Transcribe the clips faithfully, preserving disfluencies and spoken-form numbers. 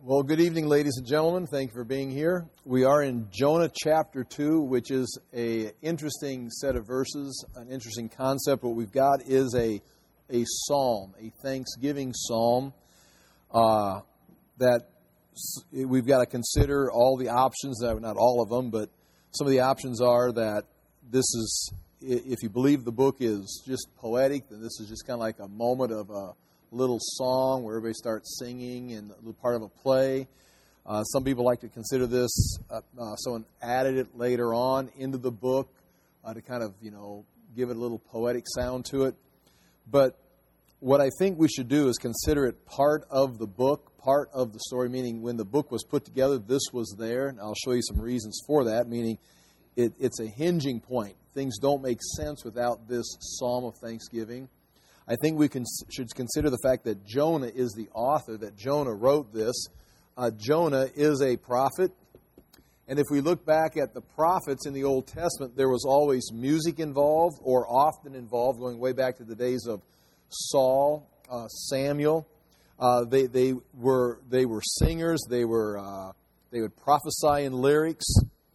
Well, good evening, ladies and gentlemen. Thank you for being here. We are in Jonah chapter two, which is an interesting set of verses, an interesting concept. What we've got is a a psalm, a thanksgiving psalm uh, that we've got to consider all the options, not all of them, but some of the options are that this is, if you believe the book is just poetic, then this is just kind of like a moment of a little song where everybody starts singing and a little part of a play. Uh, some people like to consider this, uh, uh, someone added it later on into the book uh, to kind of, you know, give it a little poetic sound to it. But what I think we should do is consider it part of the book, part of the story, meaning when the book was put together, this was there. And I'll show you some reasons for that, meaning it, it's a hinging point. Things don't make sense without this psalm of thanksgiving. I think we can, should consider the fact that Jonah is the author, that Jonah wrote this. Uh, Jonah is a prophet. And if we look back at the prophets in the Old Testament, there was always music involved, or often involved, going way back to the days of Saul, uh, Samuel. Uh, they they were they were singers. They were uh, they would prophesy in lyrics.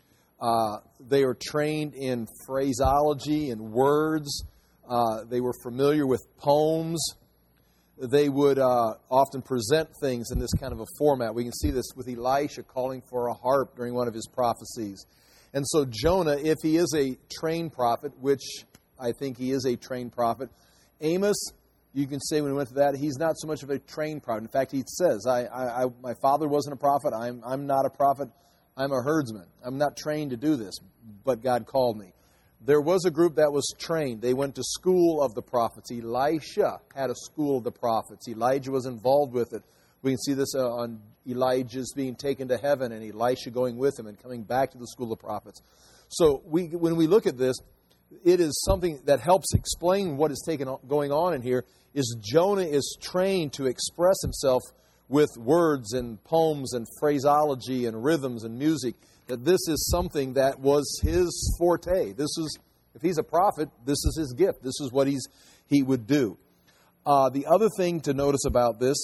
Uh, they were trained in phraseology and words. Uh, they were familiar with poems. They would uh, often present things in this kind of a format. We can see this with Elisha calling for a harp during one of his prophecies. And so Jonah, if he is a trained prophet, which I think he is a trained prophet, Amos, you can say when we went to that, he's not so much of a trained prophet. In fact, he says, I, I, I, my father wasn't a prophet. I'm, I'm not a prophet. I'm a herdsman. I'm not trained to do this, but God called me. There was a group that was trained. They went to school of the prophets. Elisha had a school of the prophets. Elijah was involved with it. We can see this uh, on Elijah's being taken to heaven and Elisha going with him and coming back to the school of prophets. So we, when we look at this, it is something that helps explain what is taken, going on in here, is Jonah is trained to express himself with words and poems and phraseology and rhythms and music. That this is something that was his forte. This is, if he's a prophet, this is his gift. This is what he's he would do. Uh, the other thing to notice about this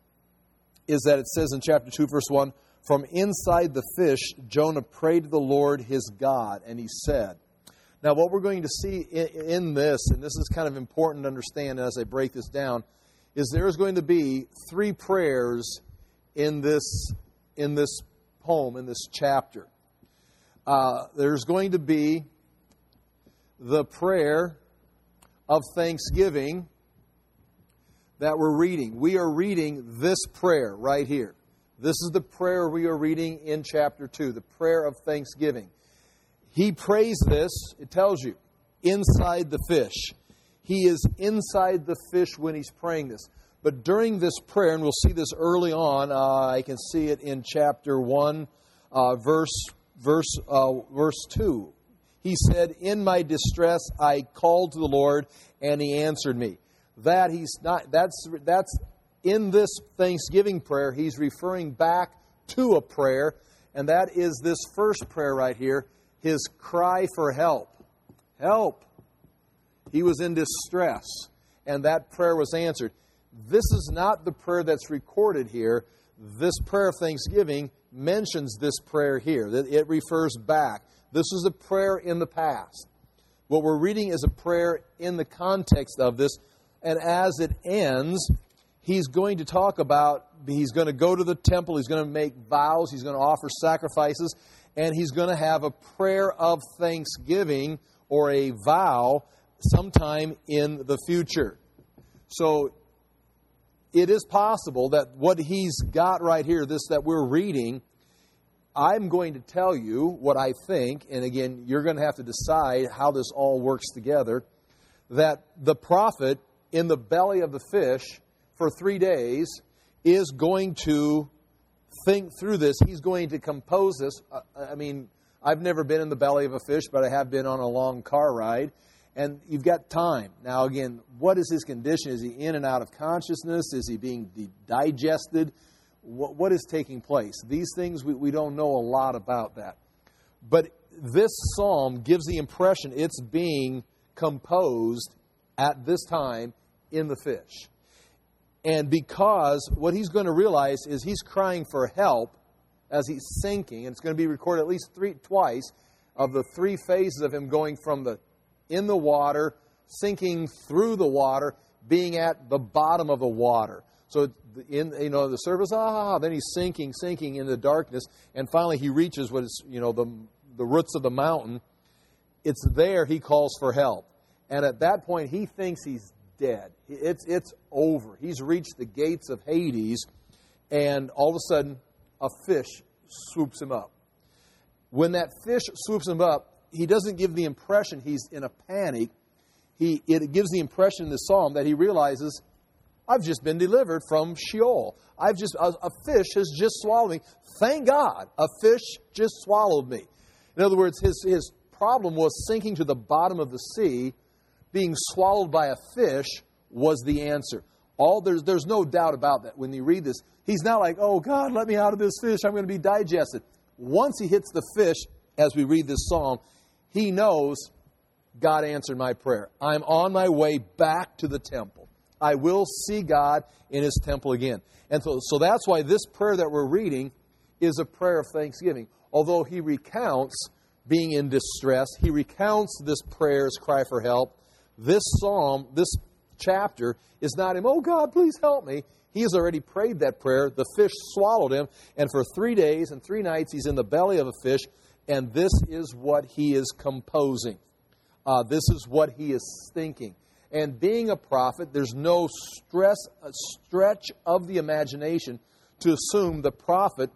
is that it says in chapter two, verse one, from inside the fish, Jonah prayed to the Lord his God, and he said. Now, what we're going to see in, in this, and this is kind of important to understand as I break this down, is there is going to be three prayers in this in this poem, in this chapter. Uh, there's going to be the prayer of thanksgiving that we're reading. We are reading this prayer right here. This is the prayer we are reading in chapter two, the prayer of thanksgiving. He prays this, it tells you, inside the fish. He is inside the fish when he's praying this. But during this prayer, and we'll see this early on, uh, I can see it in chapter one, uh, verse verse uh, verse two. He said, "In my distress I called to the Lord, and He answered me." That he's not. That's that's in this Thanksgiving prayer. He's referring back to a prayer, and that is this first prayer right here. His cry for help, help. He was in distress, and that prayer was answered. This is not the prayer that's recorded here. This prayer of thanksgiving mentions this prayer here. It refers back. This is a prayer in the past. What we're reading is a prayer in the context of this. And as it ends, he's going to talk about, he's going to go to the temple, he's going to make vows, he's going to offer sacrifices, and he's going to have a prayer of thanksgiving or a vow sometime in the future. So it is possible that what he's got right here, this that we're reading, I'm going to tell you what I think, and again, you're going to have to decide how this all works together, that the prophet in the belly of the fish for three days is going to think through this. He's going to compose this. I mean, I've never been in the belly of a fish, but I have been on a long car ride. And you've got time. Now, again, what is his condition? Is he in and out of consciousness? Is he being digested? What, what is taking place? These things, we, we don't know a lot about that. But this psalm gives the impression it's being composed at this time in the fish. And because what he's going to realize is he's crying for help as he's sinking, and it's going to be recorded at least three twice of the three phases of him going from the in the water, sinking through the water, being at the bottom of the water. So, in you know the surface, ah, then he's sinking, sinking in the darkness, and finally he reaches what is you know the the roots of the mountain. It's there he calls for help, and at that point he thinks he's dead. It's it's over. He's reached the gates of Hades, and all of a sudden, a fish swoops him up. When that fish swoops him up, he doesn't give the impression he's in a panic. He it gives the impression in the psalm that he realizes, I've just been delivered from Sheol. I've just a, a fish has just swallowed me. Thank God, a fish just swallowed me. In other words, his his problem was sinking to the bottom of the sea. Being swallowed by a fish was the answer. All there's there's no doubt about that. When you read this, he's not like, oh God, let me out of this fish. I'm going to be digested. Once he hits the fish, as we read this psalm, he knows God answered my prayer. I'm on my way back to the temple. I will see God in His temple again. And so, so that's why this prayer that we're reading is a prayer of thanksgiving. Although he recounts being in distress, he recounts this prayer's cry for help. This psalm, this chapter, is not him, oh God, please help me. He has already prayed that prayer. The fish swallowed him, and for three days and three nights he's in the belly of a fish, and this is what he is composing. Uh, this is what he is thinking. And being a prophet, there's no stress, stretch of the imagination to assume the prophet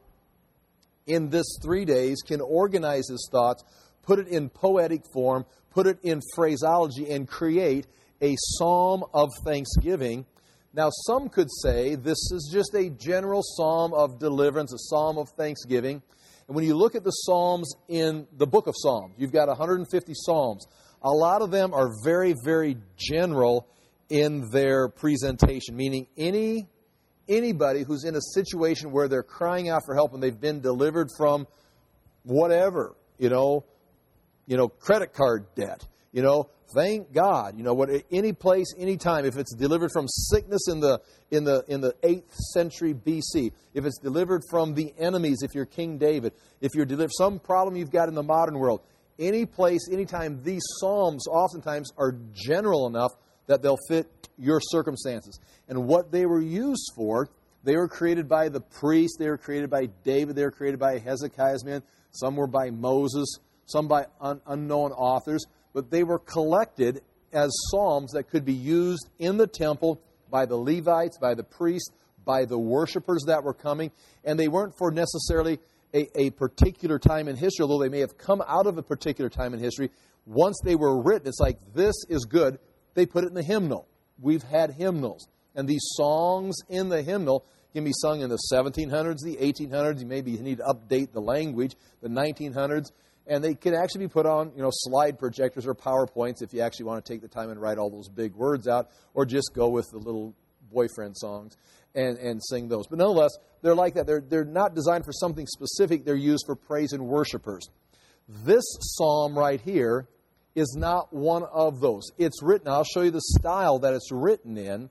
in this three days can organize his thoughts, put it in poetic form, put it in phraseology, and create a psalm of thanksgiving. Now, some could say this is just a general psalm of deliverance, a psalm of thanksgiving. And when you look at the psalms in the book of Psalms, you've got one hundred fifty psalms. A lot of them are very, very general in their presentation, meaning any anybody who's in a situation where they're crying out for help and they've been delivered from whatever, you know, you know, credit card debt, you know, thank God, you know, what any place, any time, if it's delivered from sickness in the in the in the eighth century B C, if it's delivered from the enemies, if you're King David, if you're delivered some problem you've got in the modern world, any place, anytime, these psalms oftentimes are general enough that they'll fit your circumstances. And what they were used for, they were created by the priest, they were created by David, they were created by Hezekiah's men, some were by Moses, some by un- unknown authors, but they were collected as psalms that could be used in the temple by the Levites, by the priests, by the worshipers that were coming, and they weren't for necessarily A, a particular time in history, although they may have come out of a particular time in history. Once they were written, it's like, this is good. They put it in the hymnal. We've had hymnals. And these songs in the hymnal can be sung in the seventeen hundreds, the eighteen hundreds. You maybe need to update the language, the nineteen hundreds. And they can actually be put on, you know, slide projectors or PowerPoints if you actually want to take the time and write all those big words out, or just go with the little boyfriend songs and, and sing those. But nonetheless, they're like that. They're, they're not designed for something specific. They're used for praise and worshipers. This psalm right here is not one of those. It's written, I'll show you the style that it's written in,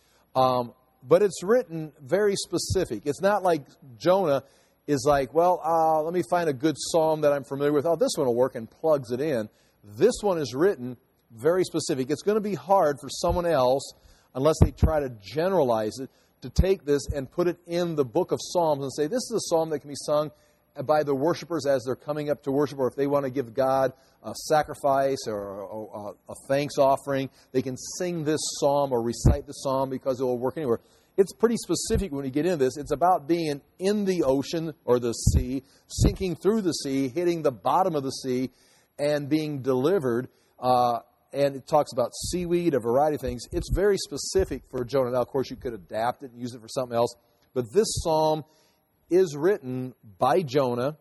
um, but it's written very specific. It's not like Jonah is like, well, uh, let me find a good psalm that I'm familiar with. Oh, this one will work, and plugs it in. This one is written very specific. It's going to be hard for someone else, unless they try to generalize it, to take this and put it in the book of Psalms and say, this is a psalm that can be sung by the worshipers as they're coming up to worship, or if they want to give God a sacrifice or a, a thanks offering, they can sing this psalm or recite the psalm because it will work anywhere. It's pretty specific when you get into this. It's about being in the ocean or the sea, sinking through the sea, hitting the bottom of the sea, and being delivered. Uh, and it talks about seaweed, a variety of things. It's very specific for Jonah. Now, of course, you could adapt it and use it for something else. But this psalm is written by Jonah.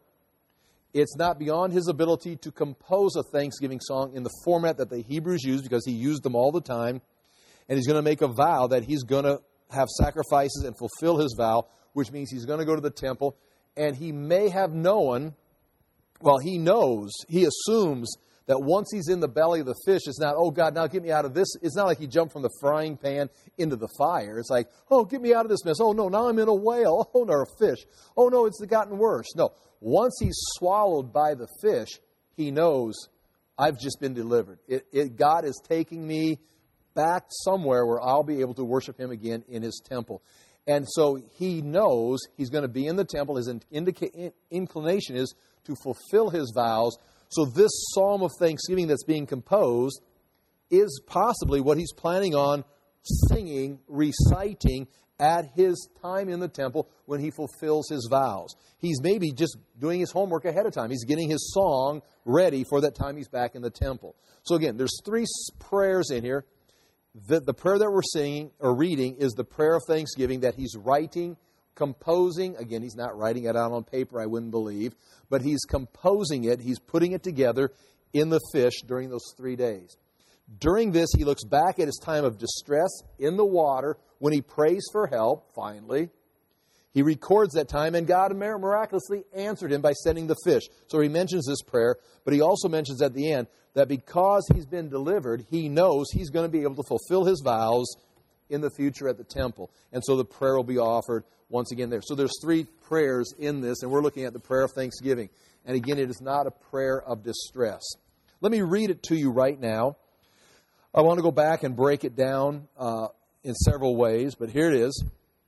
It's not beyond his ability to compose a thanksgiving song in the format that the Hebrews used, because he used them all the time. And he's going to make a vow that he's going to have sacrifices and fulfill his vow, which means he's going to go to the temple. And he may have known, well, he knows, he assumes That once he's in the belly of the fish, it's not, oh, God, now get me out of this. It's not like he jumped from the frying pan into the fire. It's like, oh, get me out of this mess. Oh, no, now I'm in a whale. Oh, no, a fish. Oh, no, it's gotten worse. No, once he's swallowed by the fish, he knows, I've just been delivered. It, it, God is taking me back somewhere where I'll be able to worship him again in his temple. And so he knows he's going to be in the temple. His indica- inclination is to fulfill his vows. So this psalm of thanksgiving that's being composed is possibly what he's planning on singing, reciting at his time in the temple when he fulfills his vows. He's maybe just doing his homework ahead of time. He's getting his song ready for that time he's back in the temple. So again, there's three prayers in here. The, the prayer that we're singing or reading is the prayer of thanksgiving that he's writing, composing. Again, he's not writing it out on paper, I wouldn't believe, but he's composing it. He's putting it together in the fish during those three days. During this, he looks back at his time of distress in the water when he prays for help, finally. He records that time, and God miraculously answered him by sending the fish. So he mentions this prayer, but he also mentions at the end that because he's been delivered, he knows he's going to be able to fulfill his vows in the future at the temple. And so the prayer will be offered once again there. So there's three prayers in this, and we're looking at the prayer of thanksgiving. And again, it is not a prayer of distress. Let me read it to you right now. I want to go back and break it down uh, in several ways, but here it is.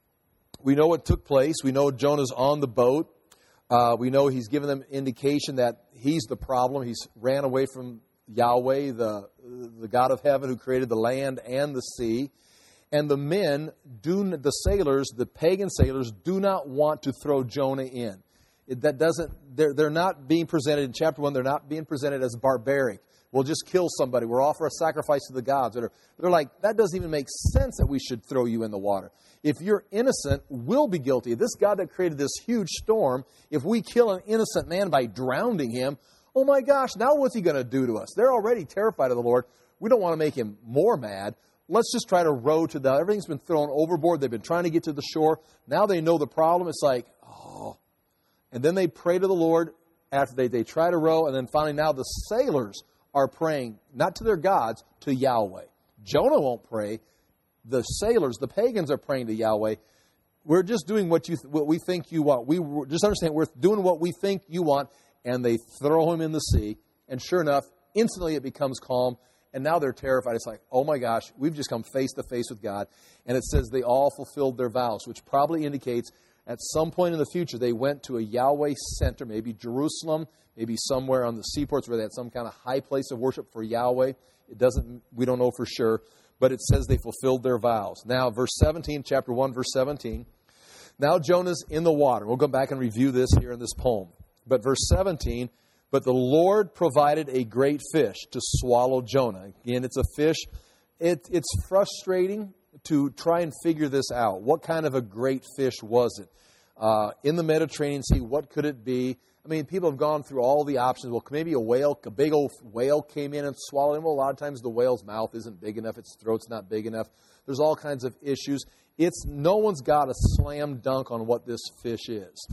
We know what took place. We know Jonah's on the boat. Uh, we know he's given them indication that he's the problem. He's ran away from Yahweh, the, the God of heaven who created the land and the sea. And the men, do the sailors, the pagan sailors, do not want to throw Jonah in. It, that doesn't. They're, they're not being presented in chapter one. They're not being presented as barbaric. We'll just kill somebody. We'll offer a sacrifice to the gods. They're, they're like, that doesn't even make sense that we should throw you in the water. If you're innocent, we'll be guilty. This God that created this huge storm, if we kill an innocent man by drowning him, oh my gosh, now what's he going to do to us? They're already terrified of the Lord. We don't want to make him more mad. Let's just try to row to the, everything's been thrown overboard. They've been trying to get to the shore. Now they know the problem. It's like, oh. And then they pray to the Lord after they, they try to row. And then finally now the sailors are praying, not to their gods, to Yahweh. Jonah won't pray. The sailors, the pagans are praying to Yahweh. We're just doing what you what we think you want. We just understand we're doing what we think you want. And they throw him in the sea. And sure enough, instantly it becomes calm. And now they're terrified. It's like, oh my gosh, we've just come face to face with God. And it says they all fulfilled their vows, which probably indicates at some point in the future they went to a Yahweh center, maybe Jerusalem, maybe somewhere on the seaports where they had some kind of high place of worship for Yahweh. It doesn't, we don't know for sure, but it says they fulfilled their vows. Now, verse seventeen, chapter one, verse seventeen. Now Jonah's in the water. We'll go back and review this here in this poem. But verse seventeen, but the Lord provided a great fish to swallow Jonah. Again, it's a fish. It, it's frustrating to try and figure this out. What kind of a great fish was it? Uh, in the Mediterranean Sea, what could it be? I mean, people have gone through all the options. Well, maybe a whale, a big old whale came in and swallowed him. Well, a lot of times the whale's mouth isn't big enough. Its throat's not big enough. There's all kinds of issues. It's no one's got a slam dunk on what this fish is.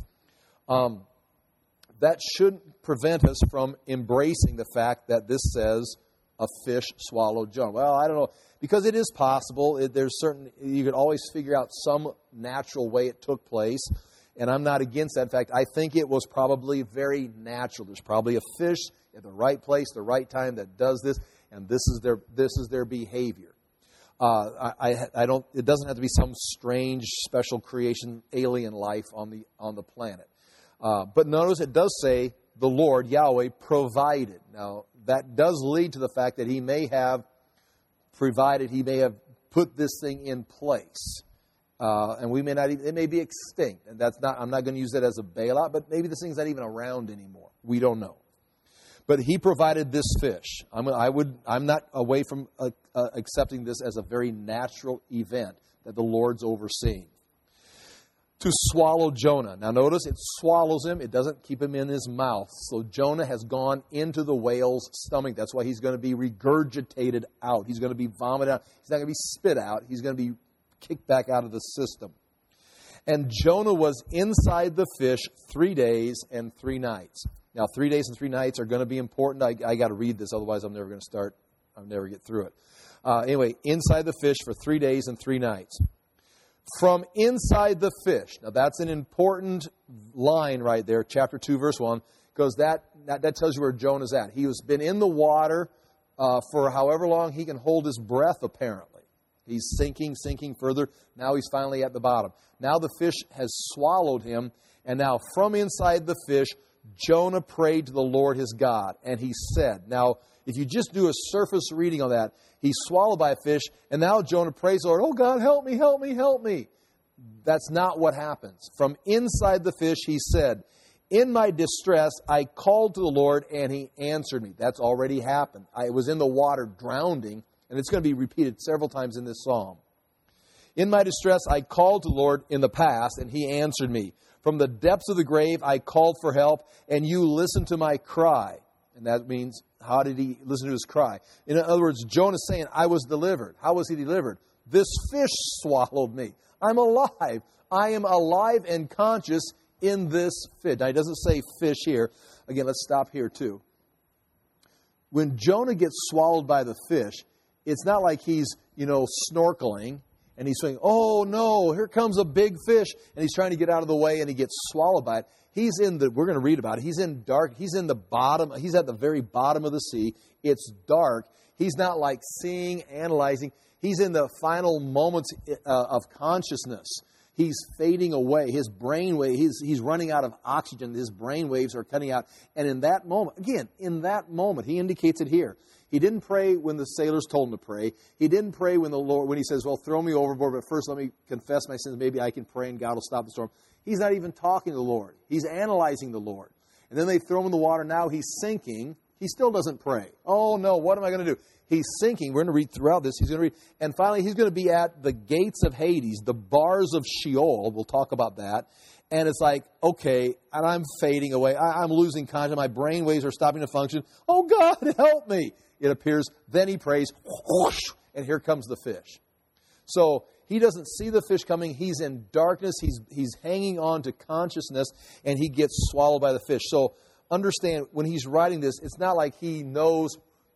Um, that shouldn't prevent us from embracing the fact that this says a fish swallowed Jonah. Well, I don't know. Because it is possible. It, there's certain, you could always figure out some natural way it took place. And I'm not against that. In fact, I think it was probably very natural. There's probably a fish at the right place, the right time that does this, and this is their this is their behavior. Uh, I, I, I don't. It doesn't have to be some strange, special creation, alien life on the on the planet. Uh, but notice it does say the Lord Yahweh provided. Now that does lead to the fact that He may have provided. He may have put this thing in place. Uh, and we may not even, it may be extinct. And that's not, I'm not going to use that as a bailout, but maybe this thing's not even around anymore. We don't know. But He provided this fish. I'm, I would, I'm not away from uh, uh, accepting this as a very natural event that the Lord's overseeing. To swallow Jonah. Now notice it swallows him. It doesn't keep him in his mouth. So Jonah has gone into the whale's stomach. That's why he's going to be regurgitated out. He's going to be vomited out. He's not going to be spit out. He's going to be kicked back out of the system. And Jonah was inside the fish three days and three nights. Now, three days and three nights are going to be important. I, I got to read this, otherwise I'm never going to start. I'll never get through it. Uh, anyway, inside the fish for three days and three nights. From inside the fish. Now, that's an important line right there, chapter two, verse one, because that, that, that tells you where Jonah's at. He has been in the water uh, for however long he can hold his breath, apparently. He's sinking, sinking further. Now he's finally at the bottom. Now the fish has swallowed him, and now from inside the fish, Jonah prayed to the Lord his God, and he said, now, if you just do a surface reading on that, he's swallowed by a fish, and now Jonah prays the Lord, oh God, help me, help me, help me. That's not what happens. From inside the fish, he said, in my distress, I called to the Lord, and he answered me. That's already happened. I was in the water drowning, and it's going to be repeated several times in this psalm. In my distress, I called to the Lord in the past, and he answered me. From the depths of the grave, I called for help, and you listened to my cry. And that means, how did he listen to his cry? In other words, Jonah's saying, I was delivered. How was he delivered? This fish swallowed me. I'm alive. I am alive and conscious in this fish. Now, he doesn't say fish here. Again, let's stop here too. When Jonah gets swallowed by the fish, it's not like he's, you know, snorkeling and he's saying, oh no, here comes a big fish, and he's trying to get out of the way and he gets swallowed by it. He's in the, we're going to read about it, he's in dark, he's in the bottom, he's at the very bottom of the sea. It's dark. He's not like seeing, analyzing. He's in the final moments uh, of consciousness. He's fading away. His brain wave, he's, he's running out of oxygen. His brain waves are cutting out. And in that moment, again, in that moment, he indicates it here. He didn't pray when the sailors told him to pray. He didn't pray when the Lord, when he says, well, throw me overboard, but first let me confess my sins. Maybe I can pray and God will stop the storm. He's not even talking to the Lord. He's analyzing the Lord. And then they throw him in the water. Now he's sinking. He still doesn't pray. Oh, no, what am I going to do? He's sinking. We're going to read throughout this. He's going to read. And finally, he's going to be at the gates of Hades, the bars of Sheol. We'll talk about that. And it's like, okay, and I'm fading away. I, I'm losing consciousness. My brain waves are stopping to function. Oh, God, help me. It appears. Then he prays, whoosh, and here comes the fish. So he doesn't see the fish coming. He's in darkness. He's, he's hanging on to consciousness, and he gets swallowed by the fish. So understand, when he's writing this, it's not like he knows.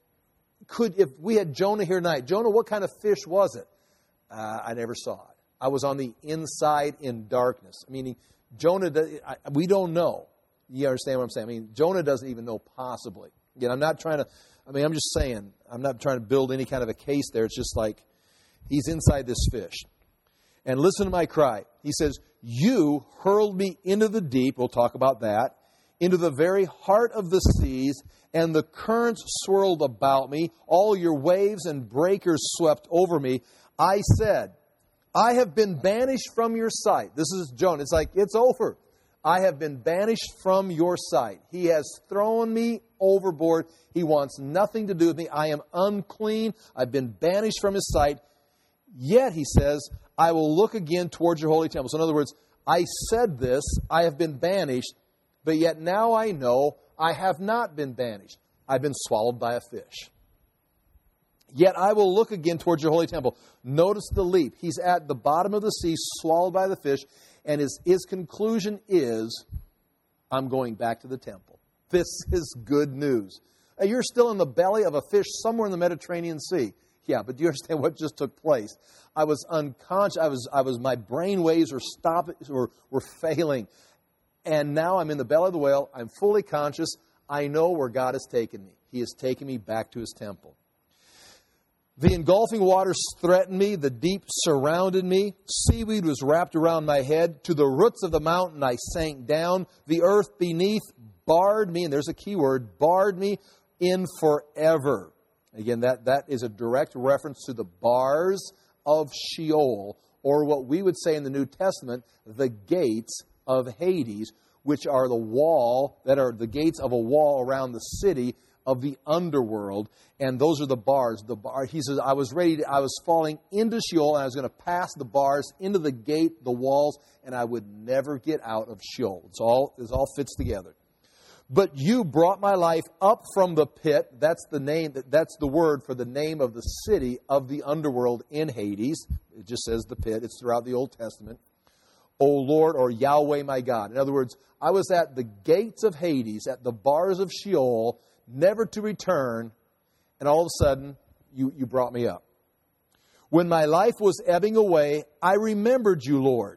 Could, if we had Jonah here tonight, Jonah, what kind of fish was it? Uh, I never saw it. I was on the inside in darkness. Meaning, Jonah, I, we don't know. You understand what I'm saying? I mean, Jonah doesn't even know possibly. Again, I'm not trying to, I mean, I'm just saying, I'm not trying to build any kind of a case there. It's just like, he's inside this fish. And listen to my cry. He says, you hurled me into the deep, we'll talk about that, into the very heart of the seas, and the currents swirled about me. All your waves and breakers swept over me. I said, I have been banished from your sight. This is Jonah. It's like, it's over. I have been banished from your sight. He has thrown me overboard. He wants nothing to do with me. I am unclean. I've been banished from his sight. Yet, he says, I will look again towards your holy temple. So in other words, I said this, I have been banished, but yet now I know I have not been banished. I've been swallowed by a fish. Yet I will look again towards your holy temple. Notice the leap. He's at the bottom of the sea, swallowed by the fish, and his, his conclusion is, I'm going back to the temple. This is good news. You're still in the belly of a fish somewhere in the Mediterranean Sea. Yeah, but do you understand what just took place? I was unconscious. I was, I was, my brain waves were stopping, were, were failing. And now I'm in the belly of the whale. I'm fully conscious. I know where God has taken me. He has taken me back to his temple. The engulfing waters threatened me. The deep surrounded me. Seaweed was wrapped around my head. To the roots of the mountain I sank down. The earth beneath barred me, and there's a key word, barred me in forever. Again, that, that is a direct reference to the bars of Sheol, or what we would say in the New Testament, the gates of Hades, which are the wall, that are the gates of a wall around the city of the underworld, and those are the bars. The bar, he says, I was ready, to, I was falling into Sheol, and I was going to pass the bars into the gate, the walls, and I would never get out of Sheol. It's all, it all fits together. But you brought my life up from the pit. That's the name, that's the word for the name of the city of the underworld in Hades. It just says the pit. It's throughout the Old Testament. O Lord, or Yahweh my God. In other words, I was at the gates of Hades, at the bars of Sheol, never to return, and all of a sudden, you, you brought me up. When my life was ebbing away, I remembered you, Lord,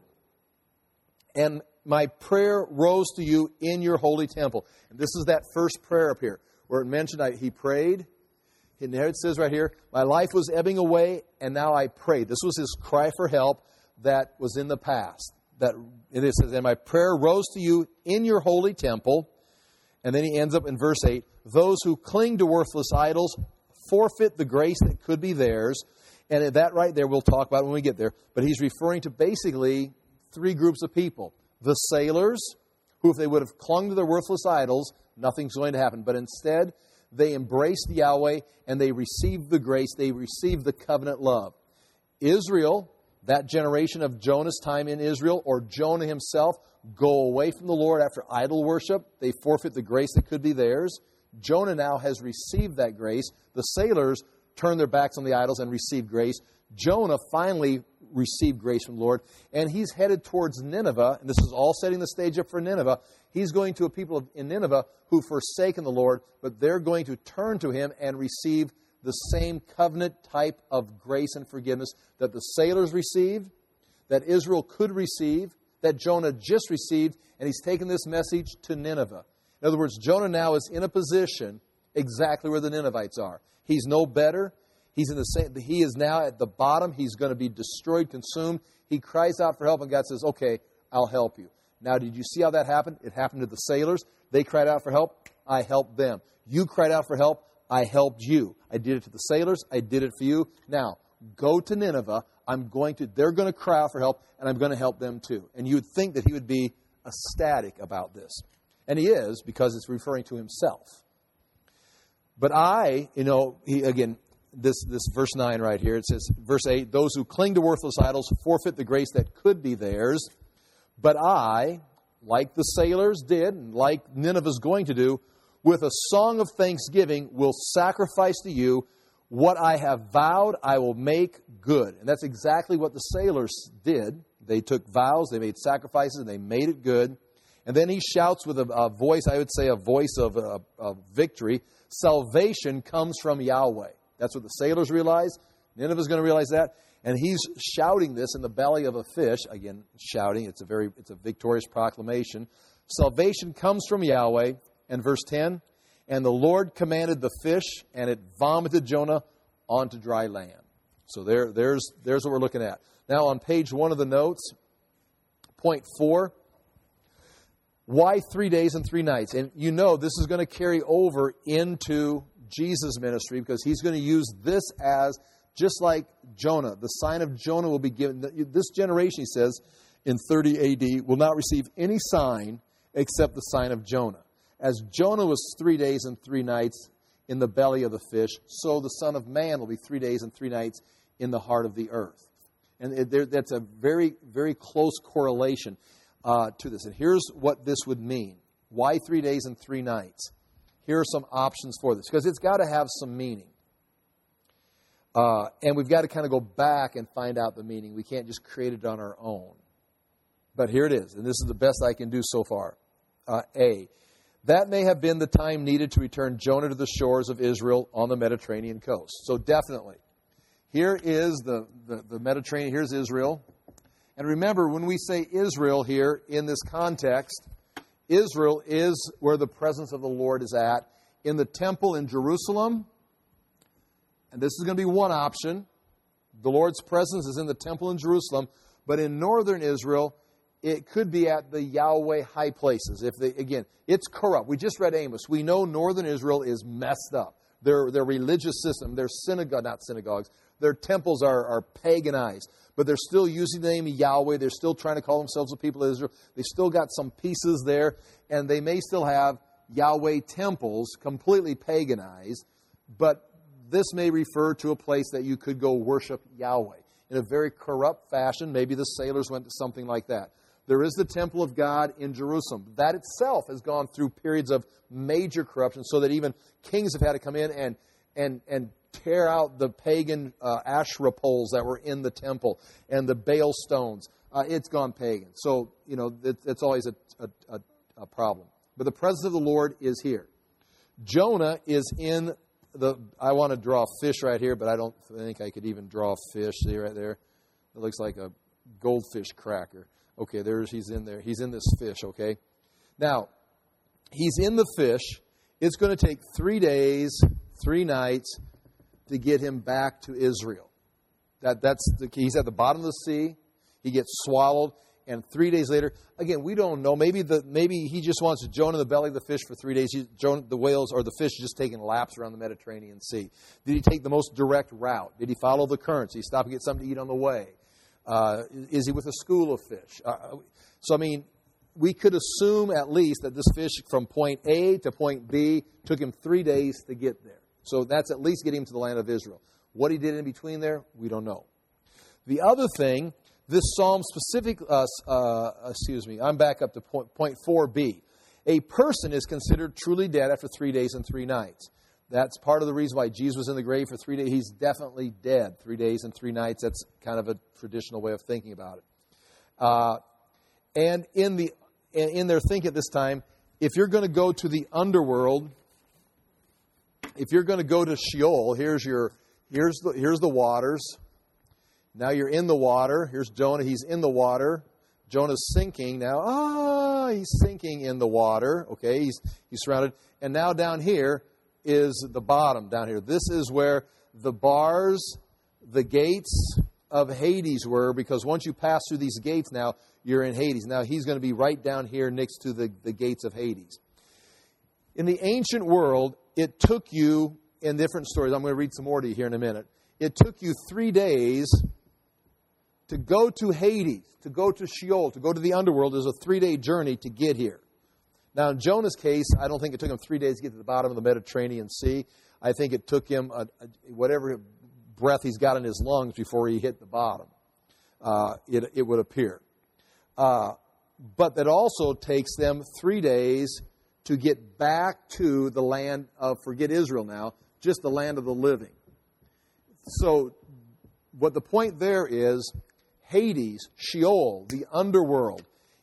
and my prayer rose to you in your holy temple. And this is that first prayer up here, where it mentioned I, he prayed. And there it says right here, my life was ebbing away, and now I pray. This was his cry for help that was in the past. That it says, and my prayer rose to you in your holy temple. And then he ends up in verse eight, those who cling to worthless idols forfeit the grace that could be theirs. And that right there we'll talk about when we get there. But he's referring to basically three groups of people. The sailors, who if they would have clung to their worthless idols, nothing's going to happen. But instead, they embraced Yahweh and they received the grace. They received the covenant love. Israel, that generation of Jonah's time in Israel, or Jonah himself, go away from the Lord after idol worship. They forfeit the grace that could be theirs. Jonah now has received that grace. The sailors turn their backs on the idols and receive grace. Jonah finally received grace from the Lord, and he's headed towards Nineveh, and this is all setting the stage up for Nineveh. He's going to a people in Nineveh who've forsaken the Lord, but they're going to turn to him and receive the same covenant type of grace and forgiveness that the sailors received, that Israel could receive, that Jonah just received, and he's taken this message to Nineveh. In other words, Jonah now is in a position exactly where the Ninevites are. He's no better. He's in the same. He is now at the bottom. He's going to be destroyed, consumed. He cries out for help, and God says, okay, I'll help you. Now, did you see how that happened? It happened to the sailors. They cried out for help. I helped them. You cried out for help. I helped you. I did it to the sailors. I did it for you. Now, go to Nineveh. I'm going to, they're going to cry out for help, and I'm going to help them too. And you would think that he would be ecstatic about this. And he is, because it's referring to himself. But I, you know, he, again, this, this verse nine right here, it says, verse eight, those who cling to worthless idols forfeit the grace that could be theirs. But I, like the sailors did, and like Nineveh's going to do, with a song of thanksgiving will sacrifice to you. What I have vowed, I will make good. And that's exactly what the sailors did. They took vows, they made sacrifices, and they made it good. And then he shouts with a, a voice, I would say a voice of, of, of victory, salvation comes from Yahweh. That's what the sailors realized. Nineveh's going to realize that. And he's shouting this in the belly of a fish. Again, shouting. It's a very, it's a victorious proclamation. Salvation comes from Yahweh. And verse ten, and the Lord commanded the fish, and it vomited Jonah onto dry land. So there, there's, there's what we're looking at. Now on page one of the notes, point four, why three days and three nights? And you know this is going to carry over into Jesus' ministry, because he's going to use this as, just like Jonah, the sign of Jonah will be given. This generation, he says, in thirty A D, will not receive any sign except the sign of Jonah. As Jonah was three days and three nights in the belly of the fish, so the Son of Man will be three days and three nights in the heart of the earth. And it, there, that's a very, very close correlation uh, to this. And here's what this would mean. Why three days and three nights? Here are some options for this, because it's got to have some meaning. Uh, and we've got to kind of go back and find out the meaning. We can't just create it on our own. But here it is, and this is the best I can do so far. Uh, A, that may have been the time needed to return Jonah to the shores of Israel on the Mediterranean coast. So definitely, here is the, the, the Mediterranean, here's Israel. And remember, when we say Israel here in this context, Israel is where the presence of the Lord is at. In the temple in Jerusalem, and this is going to be one option, the Lord's presence is in the temple in Jerusalem, but in northern Israel, it could be at the Yahweh high places. If they, again, it's corrupt. We just read Amos. We know northern Israel is messed up. Their, their religious system, their synagogue, not synagogues, their temples are, are paganized. But they're still using the name of Yahweh. They're still trying to call themselves the people of Israel. They've still got some pieces there. And they may still have Yahweh temples completely paganized. But this may refer to a place that you could go worship Yahweh in a very corrupt fashion. Maybe the sailors went to something like that. There is the temple of God in Jerusalem. That itself has gone through periods of major corruption, so that even kings have had to come in and and and tear out the pagan uh, Asherah poles that were in the temple and the Baal stones. uh, it's gone pagan. So, you know, it, it's always a, a, a problem. But the presence of the Lord is here. Jonah is in the, I want to draw a fish right here, but I don't think I could even draw a fish. See right there? It looks like a goldfish cracker. Okay, there's, he's in there. He's in this fish, okay? Now, he's in the fish. It's going to take three days, three nights to get him back to Israel. That That's the, he's at the bottom of the sea. He gets swallowed. And three days later, again, we don't know. Maybe the maybe he just wants to Jonah in the belly of the fish for three days. He, Jonah, the whales or the fish just taking laps around the Mediterranean Sea. Did he take the most direct route? Did he follow the currents? Did he stop and get something to eat on the way? Uh, is he with a school of fish? Uh, so, I mean, we could assume at least that this fish from point A to point B took him three days to get there. So that's at least getting him to the land of Israel. What he did in between there, we don't know. The other thing, this psalm specific, uh, uh, excuse me, I'm back up to point, point four B. A person is considered truly dead after three days and three nights. That's part of the reason why Jesus was in the grave for three days. He's definitely dead. Three days and three nights, that's kind of a traditional way of thinking about it. Uh, and in the in their thinking at this time, if you're going to go to the underworld, if you're going to go to Sheol, here's your here's the here's the waters. Now you're in the water. Here's Jonah. He's in the water. Jonah's sinking now. Ah, he's sinking in the water. Okay, he's he's surrounded. And now down here is the bottom. Down here, this is where the bars, the gates of Hades were. Because once you pass through these gates, now you're in Hades. Now he's going to be right down here next to the, the gates of Hades. In the ancient world, it took you, in different stories, I'm going to read some more to you here in a minute. It took you three days to go to Hades, to go to Sheol, to go to the underworld. Is a three-day journey to get here. Now, in Jonah's case, I don't think it took him three days to get to the bottom of the Mediterranean Sea. I think it took him a, a, whatever breath he's got in his lungs before he hit the bottom, uh, it, it would appear. Uh, but that also takes them three days to get back to the land of, forget Israel now, just the land of the living. So what the point there is, Hades, Sheol, the underworld,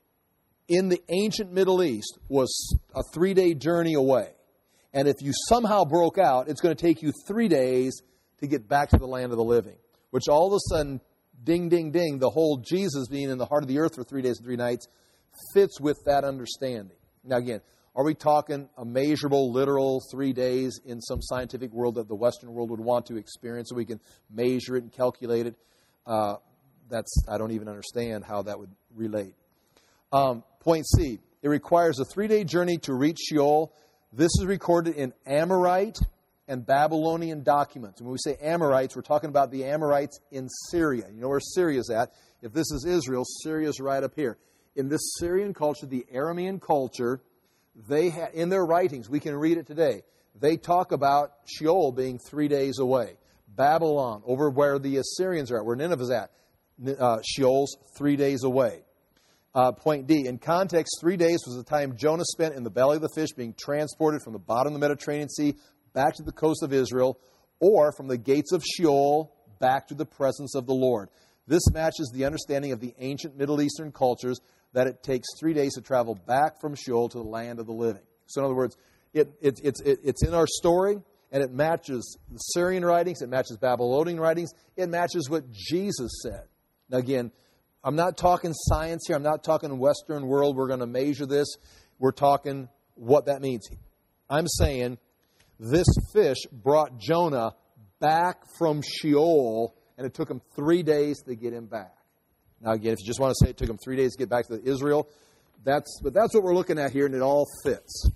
in the ancient Middle East was a three-day journey away. And if you somehow broke out, it's going to take you three days to get back to the land of the living. Which all of a sudden, ding, ding, ding, the whole Jesus being in the heart of the earth for three days and three nights fits with that understanding. Now again, are we talking a measurable, literal three days in some scientific world that the Western world would want to experience so we can measure it and calculate it? Uh, that's I don't even understand how that would relate. Um, point C, it requires a three-day journey to reach Sheol. This is recorded in Amorite and Babylonian documents. And when we say Amorites, we're talking about the Amorites in Syria. You know where Syria's at. If this is Israel, Syria's right up here. In this Syrian culture, the Aramean culture, they ha- in their writings, we can read it today, they talk about Sheol being three days away. Babylon, over where the Assyrians are at, where Nineveh's at, uh, Sheol's three days away. Uh, point D, in context, three days was the time Jonah spent in the belly of the fish being transported from the bottom of the Mediterranean Sea back to the coast of Israel, or from the gates of Sheol back to the presence of the Lord. This matches the understanding of the ancient Middle Eastern cultures that it takes three days to travel back from Sheol to the land of the living. So in other words, it, it, it's, it, it's in our story, and it matches the Syrian writings, it matches Babylonian writings, it matches what Jesus said. Now again, I'm not talking science here. I'm not talking Western world. We're going to measure this. We're talking what that means. I'm saying this fish brought Jonah back from Sheol, and it took him three days to get him back. Now, again, if you just want to say it took him three days to get back to Israel, that's but that's what we're looking at here, and it all fits.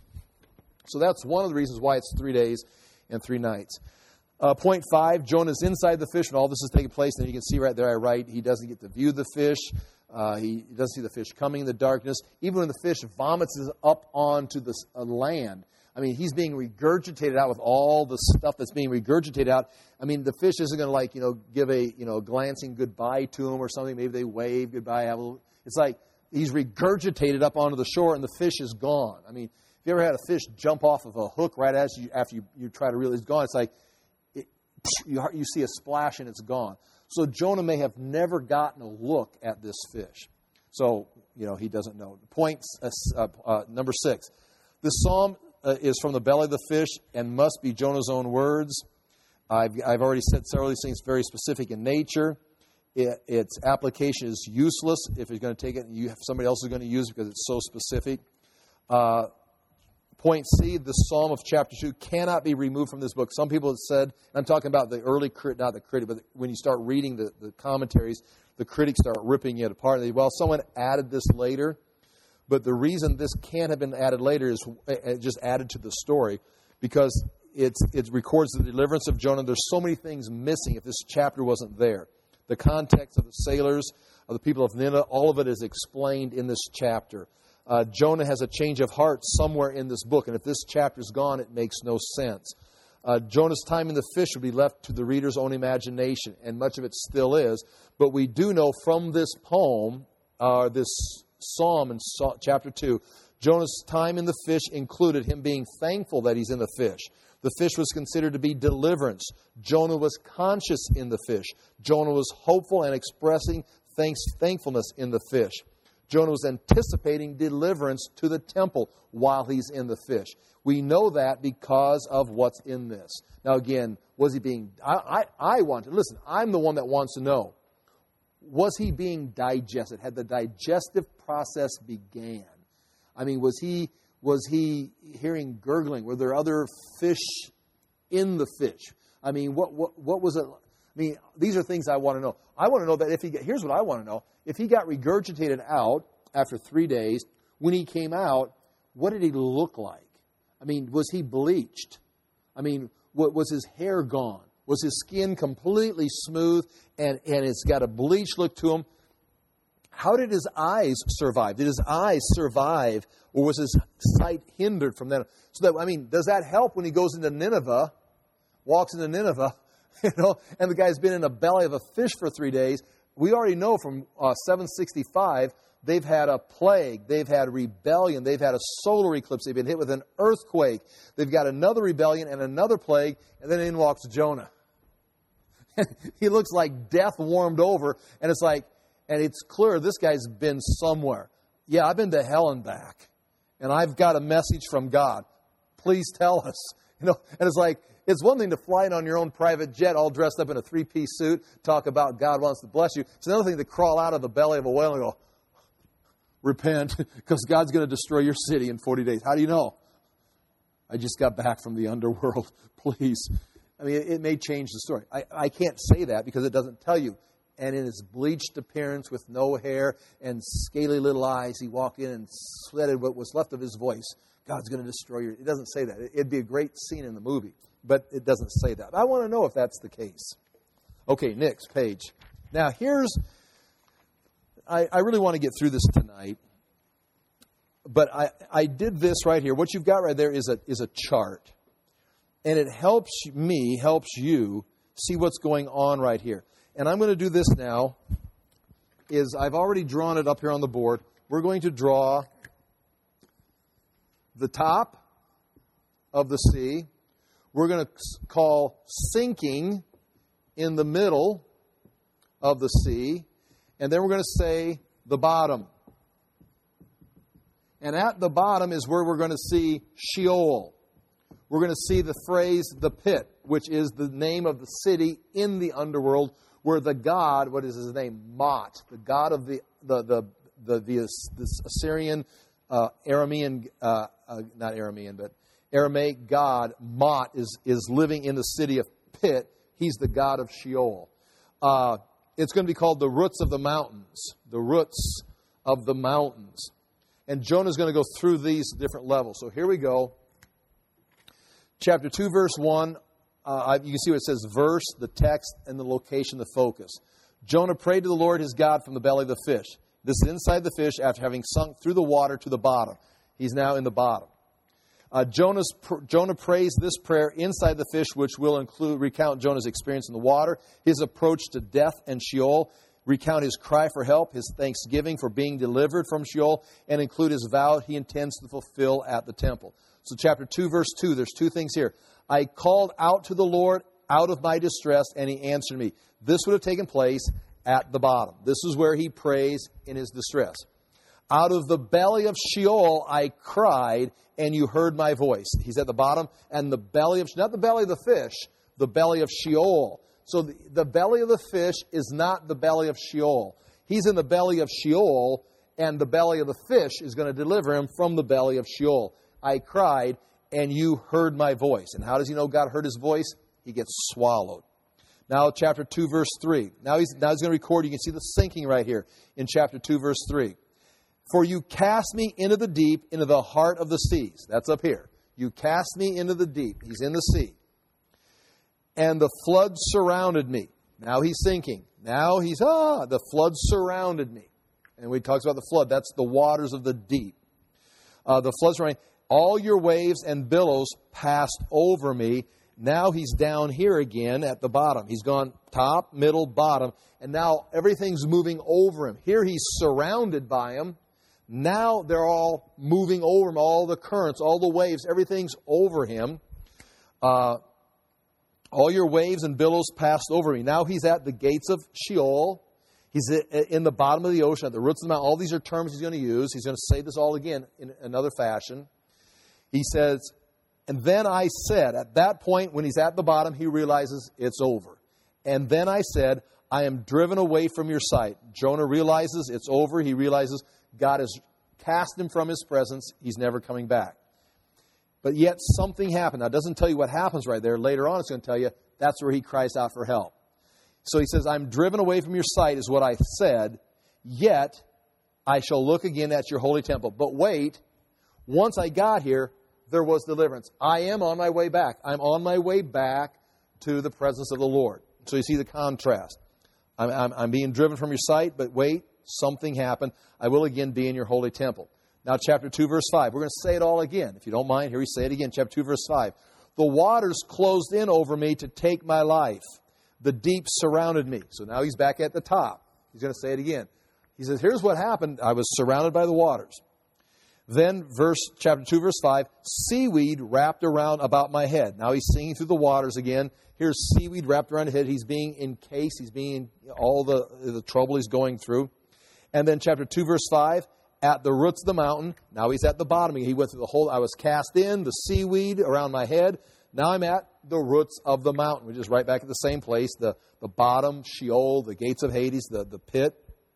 So that's one of the reasons why it's three days and three nights. Uh, point five, Jonah's inside the fish when all this is taking place. And you can see right there I write, he doesn't get to view the fish. Uh, he doesn't see the fish coming in the darkness. Even when the fish vomits up onto the uh, land, I mean, he's being regurgitated out with all the stuff that's being regurgitated out. I mean, the fish isn't going to, like, you know, give a, you know, glancing goodbye to him or something. Maybe they wave goodbye. Have a little, it's like he's regurgitated up onto the shore and the fish is gone. I mean, if you ever had a fish jump off of a hook right as you, after you, you try to reel it, it's gone. It's like, it, you, you see a splash and it's gone. So Jonah may have never gotten a look at this fish. So, you know, he doesn't know. Point uh, uh, number six. This psalm uh, is from the belly of the fish and must be Jonah's own words. I've, I've already said several of these things very specific in nature. It, its application is useless if you're going to take it and you have somebody else is going to use it because it's so specific. Uh, point C, the Psalm of chapter two cannot be removed from this book. Some people have said, I'm talking about the early, not the critic, but when you start reading the, the commentaries, the critics start ripping it apart. They, well, someone added this later, but the reason this can't have been added later is it just added to the story because it's, it records the deliverance of Jonah. There's so many things missing if this chapter wasn't there. The context of the sailors, of the people of Nineveh, all of it is explained in this chapter. Uh, Jonah has a change of heart somewhere in this book, and if this chapter's gone, it makes no sense. Uh, Jonah's time in the fish would be left to the reader's own imagination, and much of it still is. But we do know from this poem, uh, this psalm in chapter two, Jonah's time in the fish included him being thankful that he's in the fish. The fish was considered to be deliverance. Jonah was conscious in the fish. Jonah was hopeful and expressing thanks, thankfulness in the fish. Jonah was anticipating deliverance to the temple while he's in the fish. We know that because of what's in this. Now again, was he being, I, I, I want to, listen, I'm the one that wants to know. Was he being digested? Had the digestive process began? I mean, was he... Was he hearing gurgling? Were there other fish in the fish? I mean, what what what was it? I mean, these are things I want to know. I want to know that if he, here's what I want to know. If he got regurgitated out after three days, when he came out, what did he look like? I mean, was he bleached? I mean, what, was his hair gone? Was his skin completely smooth and, and it's got a bleached look to him? How did his eyes survive? Did his eyes survive, or was his sight hindered from that? So that, I mean, does that help when he goes into Nineveh, walks into Nineveh, you know, and the guy's been in the belly of a fish for three days? We already know from uh, seven sixty-five, they've had a plague, they've had rebellion, they've had a solar eclipse, they've been hit with an earthquake, they've got another rebellion and another plague, and then in walks Jonah. He looks like death warmed over, and it's like, and it's clear this guy's been somewhere. Yeah, I've been to hell and back. And I've got a message from God. Please tell us. You know, and it's like, it's one thing to fly in on your own private jet all dressed up in a three-piece suit, talk about God wants to bless you. It's another thing to crawl out of the belly of a whale and go, repent, because God's going to destroy your city in forty days. How do you know? I just got back from the underworld. Please. I mean, it, it may change the story. I, I can't say that because it doesn't tell you. And in his bleached appearance with no hair and scaly little eyes, he walked in and sweated what was left of his voice. God's going to destroy you. It doesn't say that. It'd be a great scene in the movie, but it doesn't say that. I want to know if that's the case. Okay, next page. Now, here's, I, I really want to get through this tonight, but I, I did this right here. What you've got right there is a, is a chart, and it helps me, helps you see what's going on right here. And I'm going to do this now, is I've already drawn it up here on the board. We're going to draw the top of the sea. We're going to call sinking in the middle of the sea. And then we're going to say the bottom. And at the bottom is where we're going to see Sheol. We're going to see the phrase, the pit, which is the name of the city in the underworld, where the god, what is his name? Mot, the god of the the the the, the, the Assyrian, uh, Aramean, uh, uh, not Aramean, but Aramaic god Mot is is living in the city of Pit. He's the god of Sheol. Uh, it's going to be called the roots of the mountains, the roots of the mountains. And Jonah's going to go through these different levels. So here we go. Chapter two, verse one. Uh, you can see what it says, verse, the text, and the location, the focus. Jonah prayed to the Lord his God from the belly of the fish. This is inside the fish after having sunk through the water to the bottom. He's now in the bottom. Uh, Jonah's, Jonah prays this prayer inside the fish, which will include recount Jonah's experience in the water, his approach to death and Sheol, recount his cry for help, his thanksgiving for being delivered from Sheol, and include his vow he intends to fulfill at the temple. So chapter two, verse two, there's two things here. I called out to the Lord out of my distress, and he answered me. This would have taken place at the bottom. This is where he prays in his distress. Out of the belly of Sheol I cried, and you heard my voice. He's at the bottom, and the belly of, not the belly of the fish, the belly of Sheol. So the, the belly of the fish is not the belly of Sheol. He's in the belly of Sheol, and the belly of the fish is going to deliver him from the belly of Sheol. I cried, and you heard my voice. And how does he know God heard his voice? He gets swallowed. Now, chapter two, verse three. Now he's, now he's going to record. You can see the sinking right here in chapter two, verse three. For you cast me into the deep, into the heart of the seas. That's up here. You cast me into the deep. He's in the sea. And the flood surrounded me. Now he's sinking. Now he's, ah, the flood surrounded me. And when he talks about the flood, that's the waters of the deep. Uh, the flood surrounded me. All your waves and billows passed over me. Now he's down here again at the bottom. He's gone top, middle, bottom. And now everything's moving over him. Here he's surrounded by them. Now they're all moving over him. All the currents, all the waves, everything's over him. Uh, all your waves and billows passed over me. Now he's at the gates of Sheol. He's in the bottom of the ocean, at the roots of the mountain. All these are terms he's going to use. He's going to say this all again in another fashion. He says, and then I said, at that point, when he's at the bottom, he realizes it's over. And then I said, I am driven away from your sight. Jonah realizes it's over. He realizes God has cast him from his presence. He's never coming back. But yet something happened. Now, it doesn't tell you what happens right there. Later on, it's going to tell you that's where he cries out for help. So he says, I'm driven away from your sight is what I said, yet I shall look again at your holy temple. But wait, once I got here, there was deliverance. I am on my way back. I'm on my way back to the presence of the Lord. So you see the contrast. I'm, I'm, I'm being driven from your sight, but wait, something happened. I will again be in your holy temple. Now, chapter two, verse five. We're going to say it all again. If you don't mind, here we say it again. Chapter two, verse five. The waters closed in over me to take my life. The deep surrounded me. So now he's back at the top. He's going to say it again. He says, here's what happened. I was surrounded by the waters. Then, verse chapter two, verse five, seaweed wrapped around about my head. Now he's singing through the waters again. Here's seaweed wrapped around his head. He's being encased. He's being all the, the trouble he's going through. And then chapter two, verse five, at the roots of the mountain. Now he's at the bottom. He went through the whole, I was cast in, the seaweed around my head. Now I'm at the roots of the mountain, which is right back at the same place, the, the bottom, Sheol, the gates of Hades, the, the pit.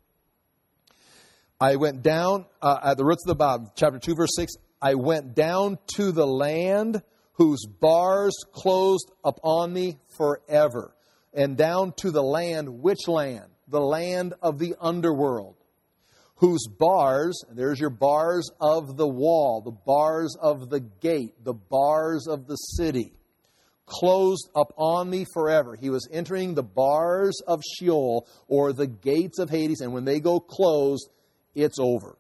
I went down uh, at the roots of the bottom, chapter two, verse six, I went down to the land whose bars closed upon me forever. And down to the land, which land? The land of the underworld. Whose bars, and there's your bars of the wall, the bars of the gate, the bars of the city, closed upon me forever. He was entering the bars of Sheol, or the gates of Hades, and when they go closed, it's over.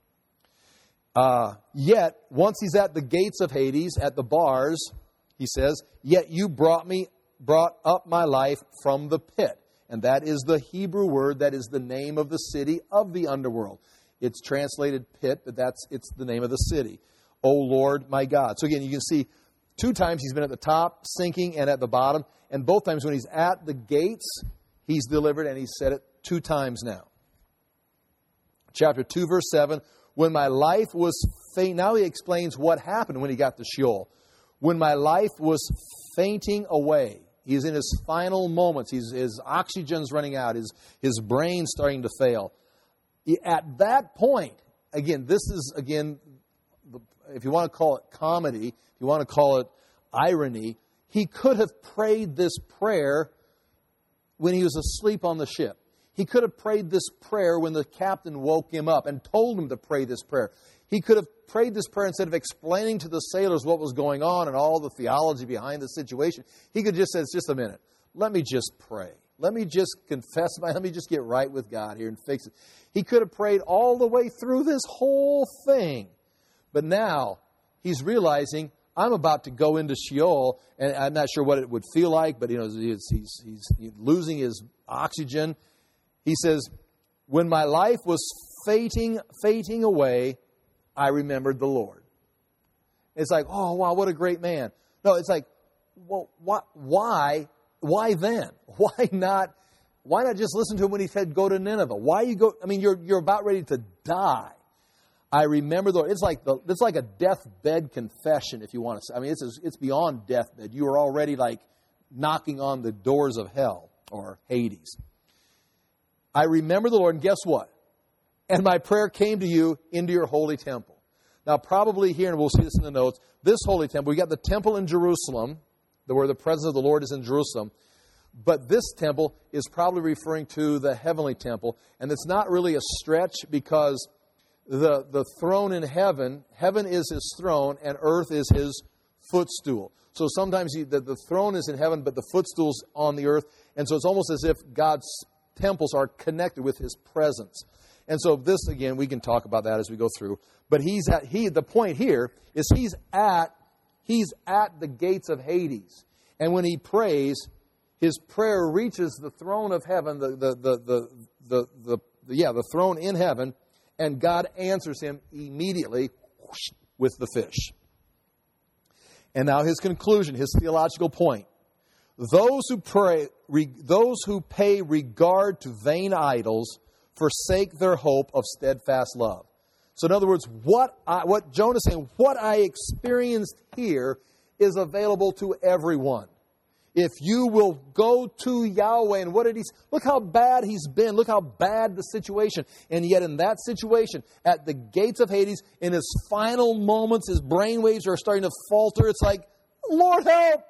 Uh, yet, once he's at the gates of Hades, at the bars, he says, yet you brought me, brought up my life from the pit. And that is the Hebrew word that is the name of the city of the underworld. It's translated pit, but that's it's the name of the city. O Lord, my God. So again, you can see two times he's been at the top, sinking, and at the bottom. And both times when he's at the gates, he's delivered, and he's said it two times now. Chapter two, verse seven, when my life was faint. Now he explains what happened when he got to Sheol. When my life was fainting away. He's in his final moments. He's, his oxygen's running out. His, his brain's starting to fail. At that point, again, this is, again, if you want to call it comedy, if you want to call it irony, he could have prayed this prayer when he was asleep on the ship. He could have prayed this prayer when the captain woke him up and told him to pray this prayer. He could have prayed this prayer instead of explaining to the sailors what was going on and all the theology behind the situation. He could just say, just a minute, let me just pray. Let me just confess, my, let me just get right with God here and fix it. He could have prayed all the way through this whole thing. But now he's realizing, I'm about to go into Sheol, and I'm not sure what it would feel like, but you know, he's, he's, he's losing his oxygen. He says, when my life was fading, fading away, I remembered the Lord. It's like, oh, wow, what a great man. No, it's like, well, what, why why then? Why not? Why not just listen to him when he said, go to Nineveh? Why you go? I mean, you're you're about ready to die. I remember the Lord. It's like the, it's like a deathbed confession, if you want to say. I mean, it's it's beyond deathbed. You are already like knocking on the doors of hell or Hades. I remember the Lord, and guess what? And my prayer came to you into your holy temple. Now, probably here, and we'll see this in the notes, this holy temple, we got the temple in Jerusalem, where the presence of the Lord is in Jerusalem. But this temple is probably referring to the heavenly temple. And it's not really a stretch because the, the throne in heaven, heaven is his throne and earth is his footstool. So sometimes you, the, the throne is in heaven, but the footstool's on the earth. And so it's almost as if God's temples are connected with his presence. And so this, again, we can talk about that as we go through. But he's at, he, the point here is he's at, he's at the gates of Hades. And when he prays, his prayer reaches the throne of heaven, the, the, the, the, the, the, the yeah, the throne in heaven, and God answers him immediately whoosh, with the fish. And now his conclusion, his theological point. Those who pray, re, those who pay regard to vain idols forsake their hope of steadfast love. So in other words, what I, what Jonah is saying, what I experienced here is available to everyone. If you will go to Yahweh, and what did he say? Look how bad he's been. Look how bad the situation. And yet in that situation, at the gates of Hades, in his final moments, his brainwaves are starting to falter. It's like, Lord help!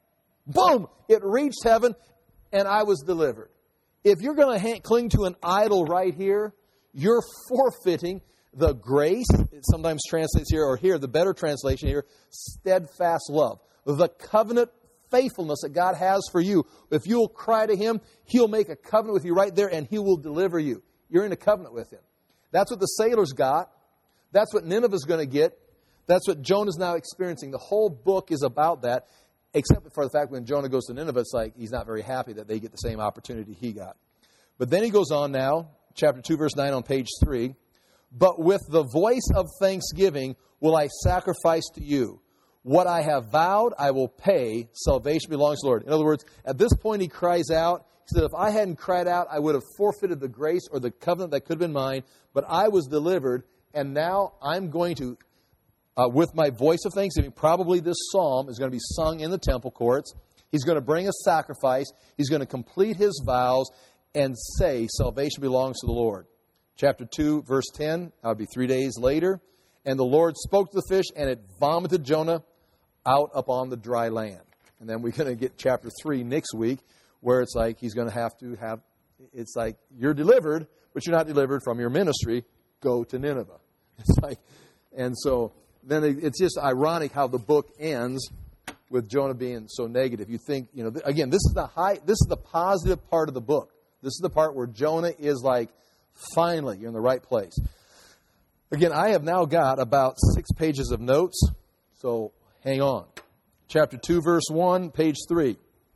Boom! It reached heaven, and I was delivered. If you're going to ha- cling to an idol right here, you're forfeiting the grace, it sometimes translates here, or here, the better translation here, steadfast love. The covenant faithfulness that God has for you. If you'll cry to him, he'll make a covenant with you right there, and he will deliver you. You're in a covenant with him. That's what the sailors got. That's what Nineveh's going to get. That's what Jonah's now experiencing. The whole book is about that, except for the fact when Jonah goes to Nineveh, it's like he's not very happy that they get the same opportunity he got. But then he goes on now, chapter two, verse nine on page three. But with the voice of thanksgiving will I sacrifice to you. What I have vowed, I will pay. Salvation belongs to the Lord. In other words, at this point he cries out. He said, if I hadn't cried out, I would have forfeited the grace or the covenant that could have been mine. But I was delivered, and now I'm going to, uh, with my voice of thanksgiving, probably this psalm is going to be sung in the temple courts. He's going to bring a sacrifice. He's going to complete his vows and say, salvation belongs to the Lord. Chapter two, verse ten, that would be three days later. And the Lord spoke to the fish, and it vomited Jonah out upon the dry land. And then we're going to get chapter three next week, where it's like he's going to have to have, it's like you're delivered, but you're not delivered from your ministry. Go to Nineveh. It's like, and so then it's just ironic how the book ends with Jonah being so negative. You think, you know, again, this is the high, this is the positive part of the book. This is the part where Jonah is like, finally, you're in the right place. Again, I have now got about six pages of notes, so hang on. Chapter two, verse one, page three.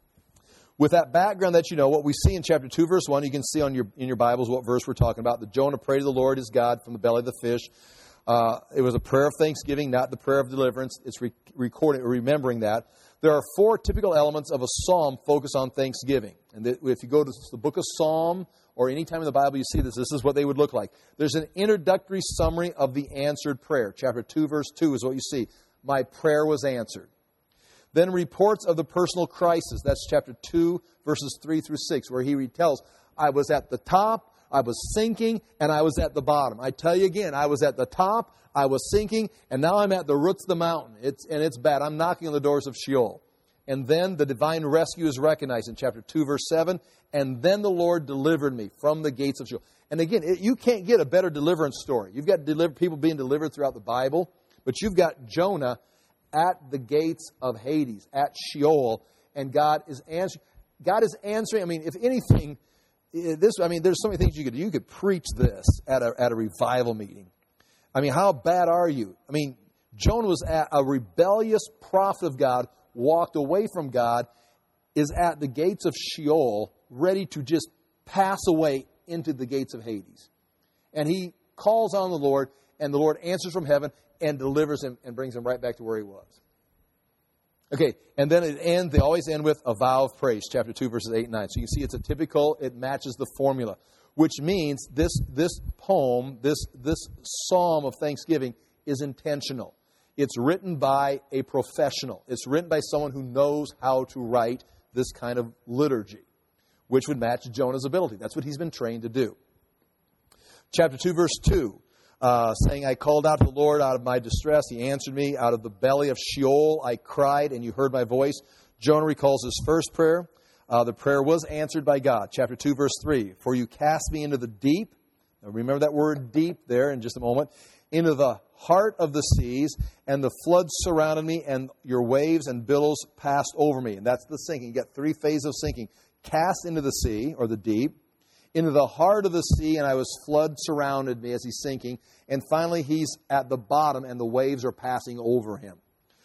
With that background that you know, what we see in chapter two, verse one, you can see on your in your Bibles what verse we're talking about. The Jonah prayed to the Lord his God from the belly of the fish. Uh, it was a prayer of thanksgiving, not the prayer of deliverance. It's re- recording, remembering that. There are four typical elements of a psalm focused on thanksgiving. And th- if you go to the book of Psalm, or any time in the Bible you see this, this is what they would look like. There's an introductory summary of the answered prayer. Chapter two, verse two is what you see. My prayer was answered. Then reports of the personal crisis. That's chapter two, verses three through six, where he retells, I was at the top, I was sinking, and I was at the bottom. I tell you again, I was at the top, I was sinking, and now I'm at the roots of the mountain. It's, and it's bad. I'm knocking on the doors of Sheol. And then the divine rescue is recognized in chapter two, verse seven. And then the Lord delivered me from the gates of Sheol. And again, it, you can't get a better deliverance story. You've got deliver, people being delivered throughout the Bible, but you've got Jonah at the gates of Hades, at Sheol, and God is answering. God is answering. I mean, if anything, this. I mean, there's so many things you could do. You could preach this at a at a revival meeting. I mean, how bad are you? I mean, Jonah was at a rebellious prophet of God, walked away from God, is at the gates of Sheol, ready to just pass away into the gates of Hades. And he calls on the Lord, and the Lord answers from heaven and delivers him and brings him right back to where he was. Okay, and then it ends, they always end with a vow of praise, chapter two, verses eight and nine. So you can see it's a typical, it matches the formula, which means this this poem, this this psalm of thanksgiving is intentional. It's written by a professional. It's written by someone who knows how to write this kind of liturgy, which would match Jonah's ability. That's what he's been trained to do. Chapter two, verse two, uh, saying, I called out to the Lord out of my distress. He answered me. Out of the belly of Sheol I cried, and you heard my voice. Jonah recalls his first prayer. Uh, the prayer was answered by God. Chapter two, verse three, for you cast me into the deep. Now remember that word deep there in just a moment. Into the heart of the seas, and the floods surrounded me, and your waves and billows passed over me. And that's the sinking. You get three phases of sinking. Cast into the sea, or the deep, into the heart of the sea, and I was flood surrounded me as he's sinking. And finally, he's at the bottom, and the waves are passing over him.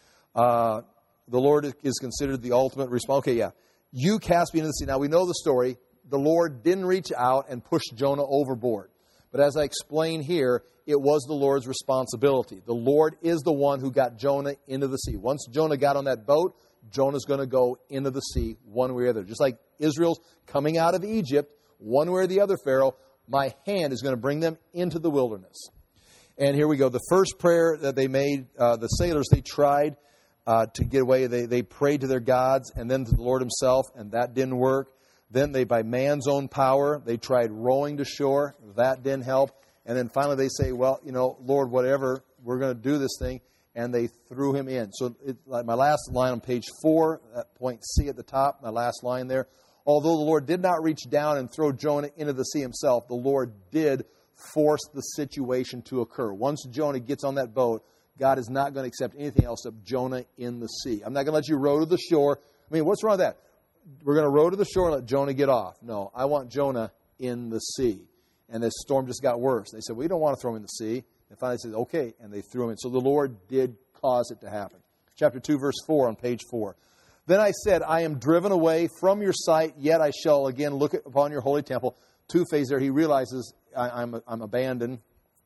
Uh, the Lord is considered the ultimate response. Okay, yeah. You cast me into the sea. Now, we know the story. The Lord didn't reach out and push Jonah overboard. But as I explain here, it was the Lord's responsibility. The Lord is the one who got Jonah into the sea. Once Jonah got on that boat, Jonah's going to go into the sea one way or the other. Just like Israel's coming out of Egypt, one way or the other, Pharaoh, my hand is going to bring them into the wilderness. And here we go. The first prayer that they made, uh, the sailors, they tried uh, to get away. They, they prayed to their gods and then to the Lord himself, and that didn't work. Then they, by man's own power, they tried rowing to shore. That didn't help. And then finally they say, well, you know, Lord, whatever, we're going to do this thing. And they threw him in. So it, like my last line on page four, that point C at the top, my last line there. Although the Lord did not reach down and throw Jonah into the sea himself, the Lord did force the situation to occur. Once Jonah gets on that boat, God is not going to accept anything else except Jonah in the sea. I'm not going to let you row to the shore. I mean, what's wrong with that? We're going to row to the shore and let Jonah get off. No, I want Jonah in the sea. And the storm just got worse. They said, we don't want to throw him in the sea. And finally they said, okay, and they threw him in. So the Lord did cause it to happen. Chapter two, verse four on page four. Then I said, I am driven away from your sight, yet I shall again look upon your holy temple. Two phases there. He realizes I, I'm, I'm abandoned.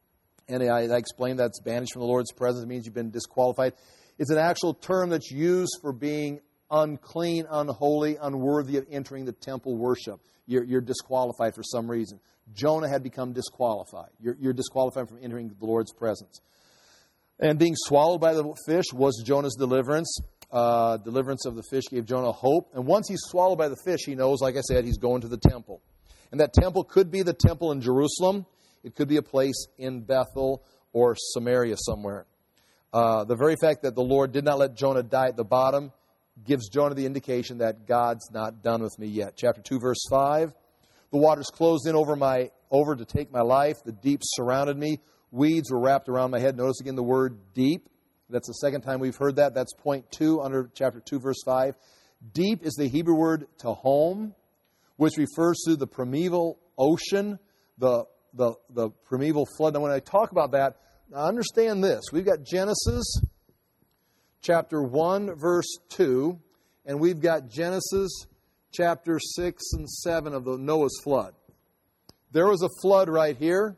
And I, I explained that's banished from the Lord's presence. It means you've been disqualified. It's an actual term that's used for being unclean, unholy, unworthy of entering the temple worship. You're, you're disqualified for some reason. Jonah had become disqualified. You're, you're disqualified from entering the Lord's presence. And being swallowed by the fish was Jonah's deliverance. Uh, deliverance of the fish gave Jonah hope. And once he's swallowed by the fish, he knows, like I said, he's going to the temple. And that temple could be the temple in Jerusalem. It could be a place in Bethel or Samaria somewhere. Uh, the very fact that the Lord did not let Jonah die at the bottom gives Jonah the indication that God's not done with me yet. Chapter two, verse five. The waters closed in over my over to take my life. The deep surrounded me. Weeds were wrapped around my head. Notice again the word deep. That's the second time we've heard that. That's point two under chapter two, verse five. Deep is the Hebrew word tahom, which refers to the primeval ocean, the, the, the primeval flood. Now, when I talk about that, now understand this. We've got Genesis chapter one, verse two, and we've got Genesis chapter six and seven of the Noah's flood. There was a flood right here.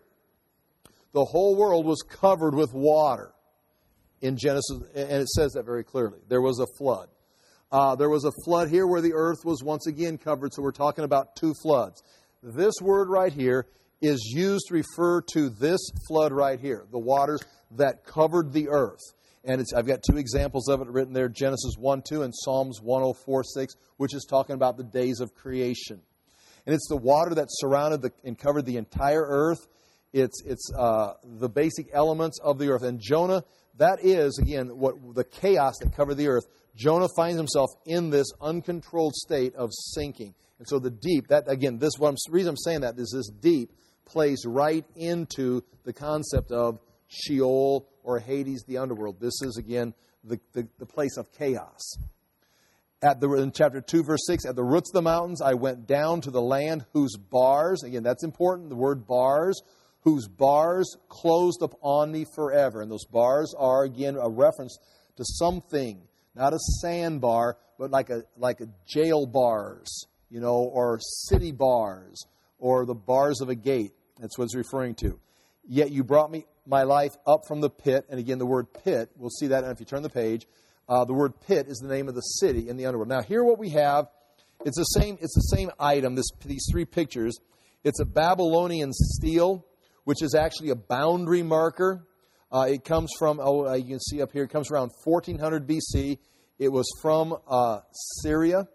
The whole world was covered with water in Genesis, and it says that very clearly. There was a flood. Uh, there was a flood here where the earth was once again covered, so we're talking about two floods. This word right here is used to refer to this flood right here, the waters that covered the earth. And it's, I've got two examples of it written there, Genesis one two and Psalms one oh four six, which is talking about the days of creation. And it's the water that surrounded the, and covered the entire earth. It's, it's uh, the basic elements of the earth. And Jonah, that is, again, what the chaos that covered the earth. Jonah finds himself in this uncontrolled state of sinking. And so the deep, that again, this what I'm, the reason I'm saying that is this deep plays right into the concept of Sheol or Hades, the underworld. This is, again, the, the, the place of chaos. At the, in chapter two, verse six, at the roots of the mountains, I went down to the land whose bars, again, that's important, the word bars, whose bars closed upon me forever. And those bars are, again, a reference to something, not a sandbar, but like a like a jail bars, you know, or city bars, or the bars of a gate. That's what it's referring to. Yet you brought me my life up from the pit. And again, the word pit, we'll see that if you turn the page. Uh, the word pit is the name of the city in the underworld. Now, here what we have, it's the same, it's the same item, this, these three pictures. It's a Babylonian stele, which is actually a boundary marker. Uh, it comes from, oh, uh, you can see up here, it comes around fourteen hundred B C. It was from uh, Syria.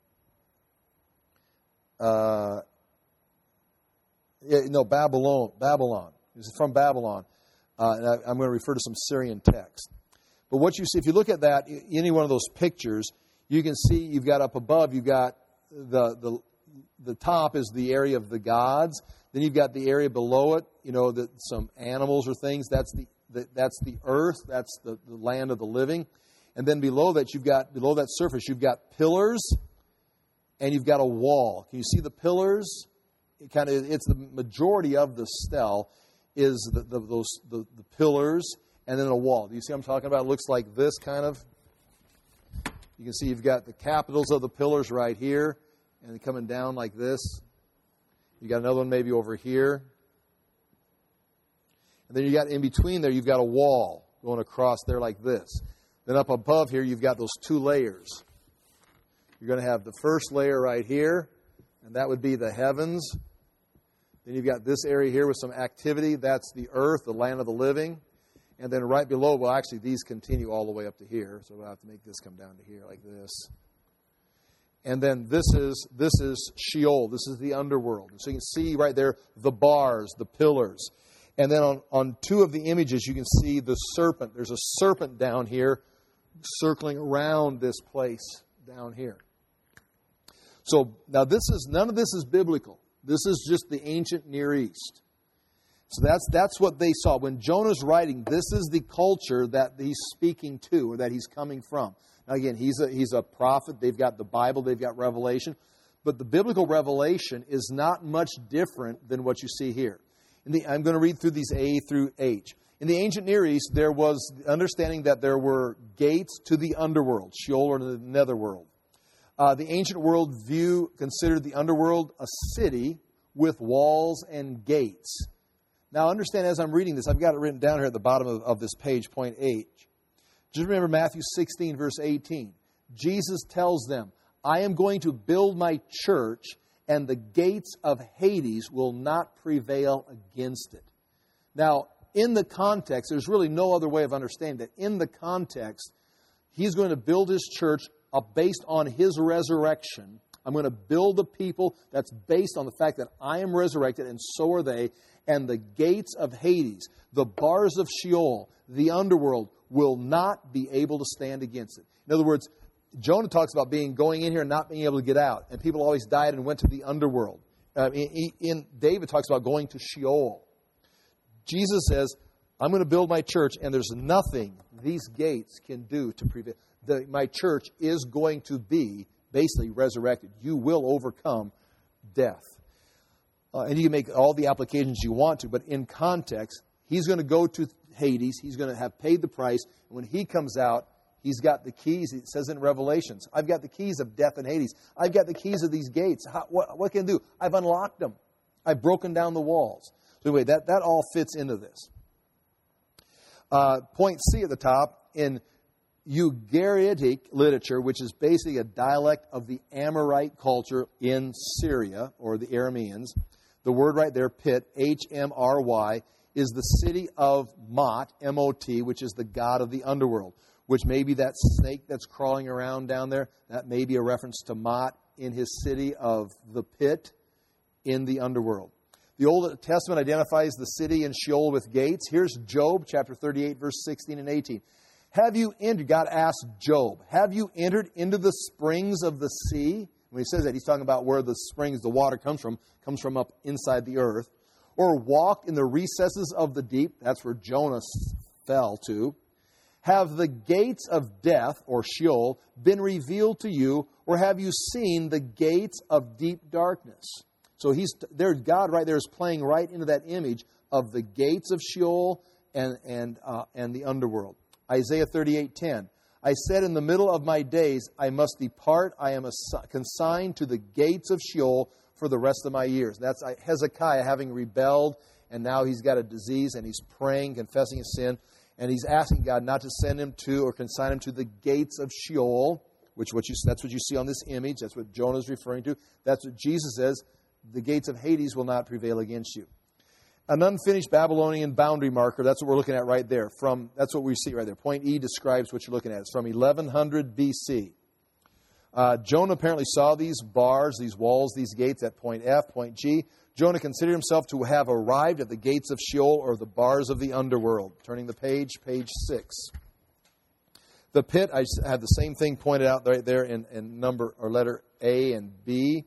Uh, yeah, no, Babylon. Babylon. It's from Babylon. Uh, and I, I'm going to refer to some Syrian text. But what you see, if you look at that, any one of those pictures, you can see you've got up above, you've got the the the top is the area of the gods. Then you've got the area below it, you know, that some animals or things. That's the, the that's the earth. That's the, the land of the living. And then below that, you've got below that surface, you've got pillars, and you've got a wall. Can you see the pillars? It kind of it's the majority of the stele is the, the those the, the pillars and then a wall. Do you see what I'm talking about? It looks like this kind of. You can see you've got the capitals of the pillars right here, and they're coming down like this. You got another one maybe over here. And then you got in between there, you've got a wall going across there like this. Then up above here, you've got those two layers. You're going to have the first layer right here, and that would be the heavens. Then you've got this area here with some activity. That's the earth, the land of the living. And then right below, well, actually, these continue all the way up to here. So we'll have to make this come down to here like this. And then this is this is Sheol. This is the underworld. So you can see right there the bars, the pillars. And then on, on two of the images, you can see the serpent. There's a serpent down here circling around this place down here. So now this is none of this is biblical. This is just the ancient Near East. So that's that's what they saw. When Jonah's writing, this is the culture that he's speaking to or that he's coming from. Now again, he's a, he's a prophet. They've got the Bible. They've got Revelation. But the biblical revelation is not much different than what you see here. In the, I'm going to read through these A through H. In the ancient Near East, there was the understanding that there were gates to the underworld, Sheol or the netherworld. Uh, the ancient world view considered the underworld a city with walls and gates. Now understand, as I'm reading this, I've got it written down here at the bottom of, of this page, point H. Just remember Matthew sixteen, verse eighteen. Jesus tells them, I am going to build my church, and the gates of Hades will not prevail against it. Now, in the context, there's really no other way of understanding that. In the context, he's going to build his church up based on his resurrection. I'm going to build a people that's based on the fact that I am resurrected, and so are they. And the gates of Hades, the bars of Sheol, the underworld, will not be able to stand against it. In other words, Jonah talks about being going in here and not being able to get out. And people always died and went to the underworld. Uh, in, in David talks about going to Sheol. Jesus says, I'm going to build my church, and there's nothing these gates can do to prevent. The, my church is going to be basically resurrected. You will overcome death. Uh, and you can make all the applications you want to, but in context, he's going to go to Hades. He's going to have paid the price. And when he comes out, he's got the keys. It says in Revelations, I've got the keys of death and Hades. I've got the keys of these gates. How, what, what can I do? I've unlocked them. I've broken down the walls. So anyway, that, that all fits into this. Uh, point C at the top, in Ugaritic literature, which is basically a dialect of the Amorite culture in Syria, or the Arameans, the word right there, pit, H M R Y, is the city of Mot, M O T, which is the god of the underworld, which may be that snake that's crawling around down there. That may be a reference to Mot in his city of the pit in the underworld. The Old Testament identifies the city in Sheol with gates. Here's Job, chapter thirty-eight, verse sixteen and eighteen. Have you entered, God asked Job, have you entered into the springs of the sea? When he says that, he's talking about where the springs, the water comes from, comes from up inside the earth. Or walked in the recesses of the deep, that's where Jonah fell to. Have the gates of death, or Sheol, been revealed to you, or have you seen the gates of deep darkness? So he's there. God right there is playing right into that image of the gates of Sheol and and uh, and the underworld. Isaiah thirty-eight ten. I said in the middle of my days, I must depart. I am consigned to the gates of Sheol for the rest of my years. That's Hezekiah having rebelled, and now he's got a disease, and he's praying, confessing his sin. And he's asking God not to send him to or consign him to the gates of Sheol, which what you, that's what you see on this image. That's what Jonah is referring to. That's what Jesus says. The gates of Hades will not prevail against you. An unfinished Babylonian boundary marker, that's what we're looking at right there. From That's what we see right there. Point E describes what you're looking at. It's from eleven hundred B C. Uh, Jonah apparently saw these bars, these walls, these gates at point F. Point G. Jonah considered himself to have arrived at the gates of Sheol, or the bars of the underworld. Turning the page, page six. The pit, I have the same thing pointed out right there in, in number or letter A and B.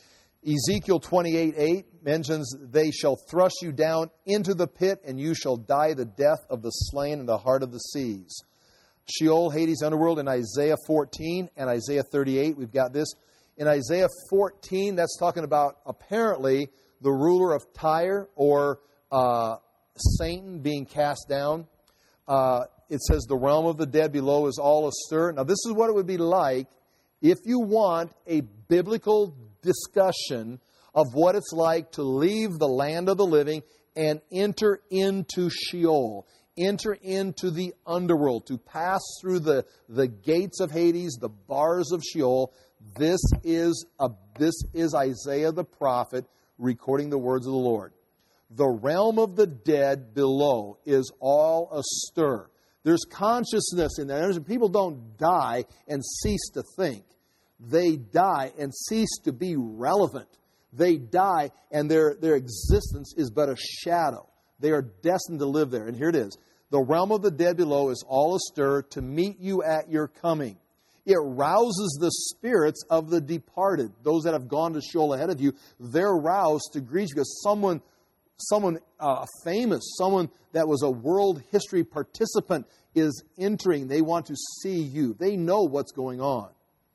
Ezekiel twenty-eight eight mentions, they shall thrust you down into the pit, and you shall die the death of the slain in the heart of the seas. Sheol, Hades, underworld in Isaiah fourteen and Isaiah thirty-eight. We've got this. In Isaiah fourteen, that's talking about apparently the ruler of Tyre, or uh, Satan being cast down. Uh, it says the realm of the dead below is all astir. Now this is what it would be like if you want a biblical discussion of what it's like to leave the land of the living and enter into Sheol, enter into the underworld, to pass through the, the gates of Hades, the bars of Sheol. This is a, this is Isaiah the prophet recording the words of the Lord. The realm of the dead below is all astir. There's consciousness in there. People don't die and cease to think. They die and cease to be relevant. They die and their, their existence is but a shadow. They are destined to live there. And here it is. The realm of the dead below is all astir to meet you at your coming. It rouses the spirits of the departed. Those that have gone to Sheol ahead of you, they're roused to greet you because someone, someone uh, famous, someone that was a world history participant is entering. They want to see you. They know what's going on.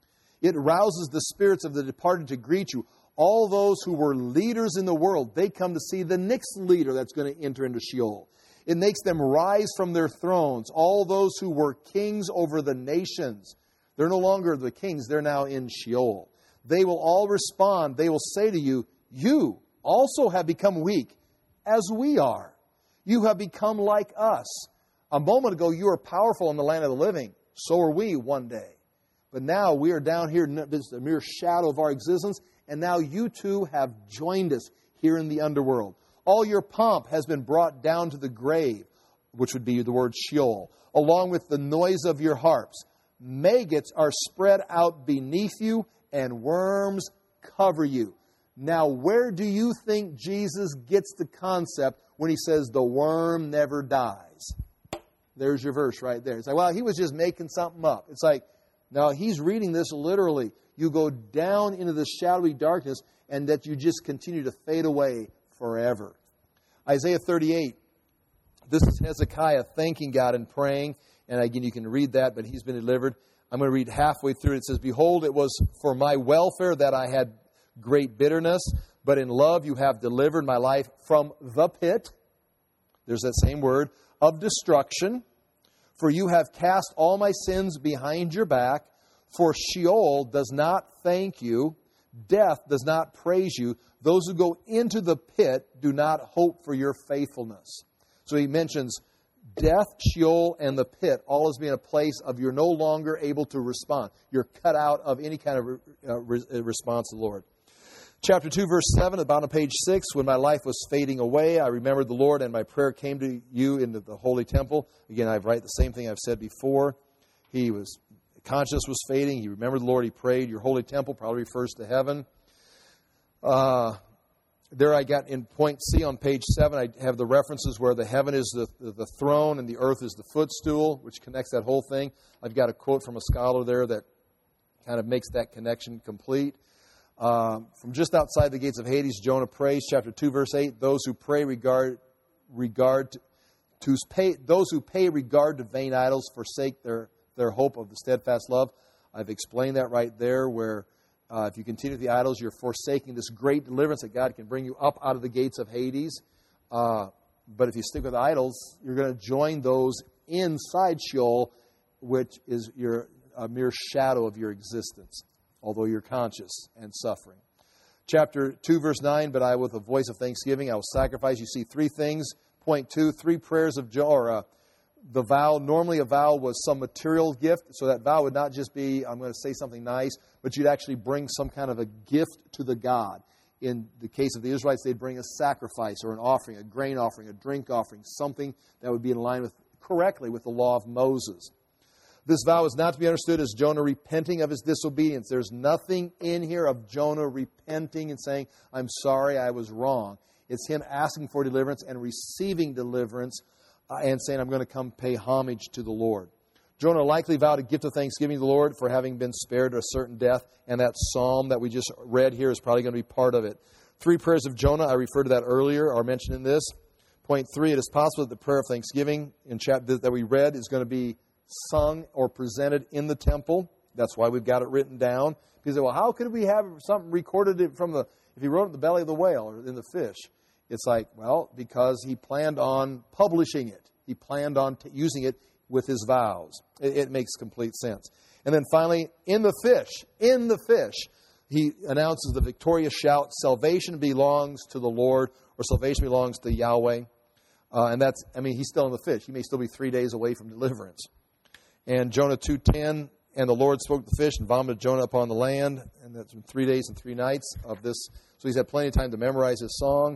It rouses the spirits of the departed to greet you. All those who were leaders in the world, they come to see the next leader that's going to enter into Sheol. It makes them rise from their thrones. All those who were kings over the nations, they're no longer the kings, they're now in Sheol. They will all respond. They will say to you, you also have become weak, as we are. You have become like us. A moment ago, you were powerful in the land of the living. So are we one day. But now we are down here, this is a mere shadow of our existence, and now you too have joined us here in the underworld. All your pomp has been brought down to the grave, which would be the word Sheol, along with the noise of your harps. Maggots are spread out beneath you, and worms cover you. Now, where do you think Jesus gets the concept when he says the worm never dies? There's your verse right there. It's like, well, he was just making something up. It's like, no, he's reading this literally. You go down into the shadowy darkness, and that you just continue to fade away forever. Isaiah thirty-eight. This is Hezekiah thanking God and praying. And again, you can read that, but he's been delivered. I'm going to read halfway through. It says, behold, it was for my welfare that I had great bitterness, but in love you have delivered my life from the pit. There's that same word, of destruction. For you have cast all my sins behind your back. For Sheol does not thank you. Death does not praise you. Those who go into the pit do not hope for your faithfulness. So he mentions death, Sheol, and the pit, all as being a place of you're no longer able to respond. You're cut out of any kind of uh, re- response to the Lord. Chapter two, verse seven, about on page six, when my life was fading away, I remembered the Lord, and my prayer came to you into the holy temple. Again, I write the same thing I've said before. He was, conscience was fading. He remembered the Lord. He prayed. Your holy temple probably refers to heaven. Uh, there I got in point C on page seven, I have the references where the heaven is the, the, the throne and the earth is the footstool, which connects that whole thing. I've got a quote from a scholar there that kind of makes that connection complete. Um, from just outside the gates of Hades, Jonah prays, chapter two, verse eight, those who pray regard, regard to, to pay, those who pay regard to vain idols forsake their, their hope of the steadfast love. I've explained that right there, where uh, if you continue with the idols, you're forsaking this great deliverance that God can bring you up out of the gates of Hades. Uh, but if you stick with idols, you're going to join those inside Sheol, which is your, a mere shadow of your existence, although you're conscious and suffering. Chapter two, verse nine, but I, with a voice of thanksgiving, I will sacrifice. You see three things. Point two, three prayers of Jonah, or uh, the vow, normally a vow was some material gift, so that vow would not just be, I'm going to say something nice, but you'd actually bring some kind of a gift to the God. In the case of the Israelites, they'd bring a sacrifice or an offering, a grain offering, a drink offering, something that would be in line with correctly with the law of Moses. This vow is not to be understood as Jonah repenting of his disobedience. There's nothing in here of Jonah repenting and saying, I'm sorry, I was wrong. It's him asking for deliverance and receiving deliverance uh, and saying, I'm going to come pay homage to the Lord. Jonah likely vowed a gift of thanksgiving to the Lord for having been spared a certain death, and that psalm that we just read here is probably going to be part of it. Three prayers of Jonah, I referred to that earlier, are mentioned in this. Point three, it is possible that the prayer of thanksgiving in chapter that we read is going to be sung or presented in the temple. That's why we've got it written down. People say, well, how could we have something recorded from the, if he wrote it in the belly of the whale or in the fish? It's like, well, because he planned on publishing it. He planned on t- using it with his vows. It, it makes complete sense. And then finally, in the fish, in the fish, he announces the victorious shout, salvation belongs to the Lord, or salvation belongs to Yahweh. Uh, and that's, I mean, he's still in the fish. He may still be three days away from deliverance. And Jonah two ten, and the Lord spoke to the fish and vomited Jonah upon the land. And that's been three days and three nights of this. So he's had plenty of time to memorize his song.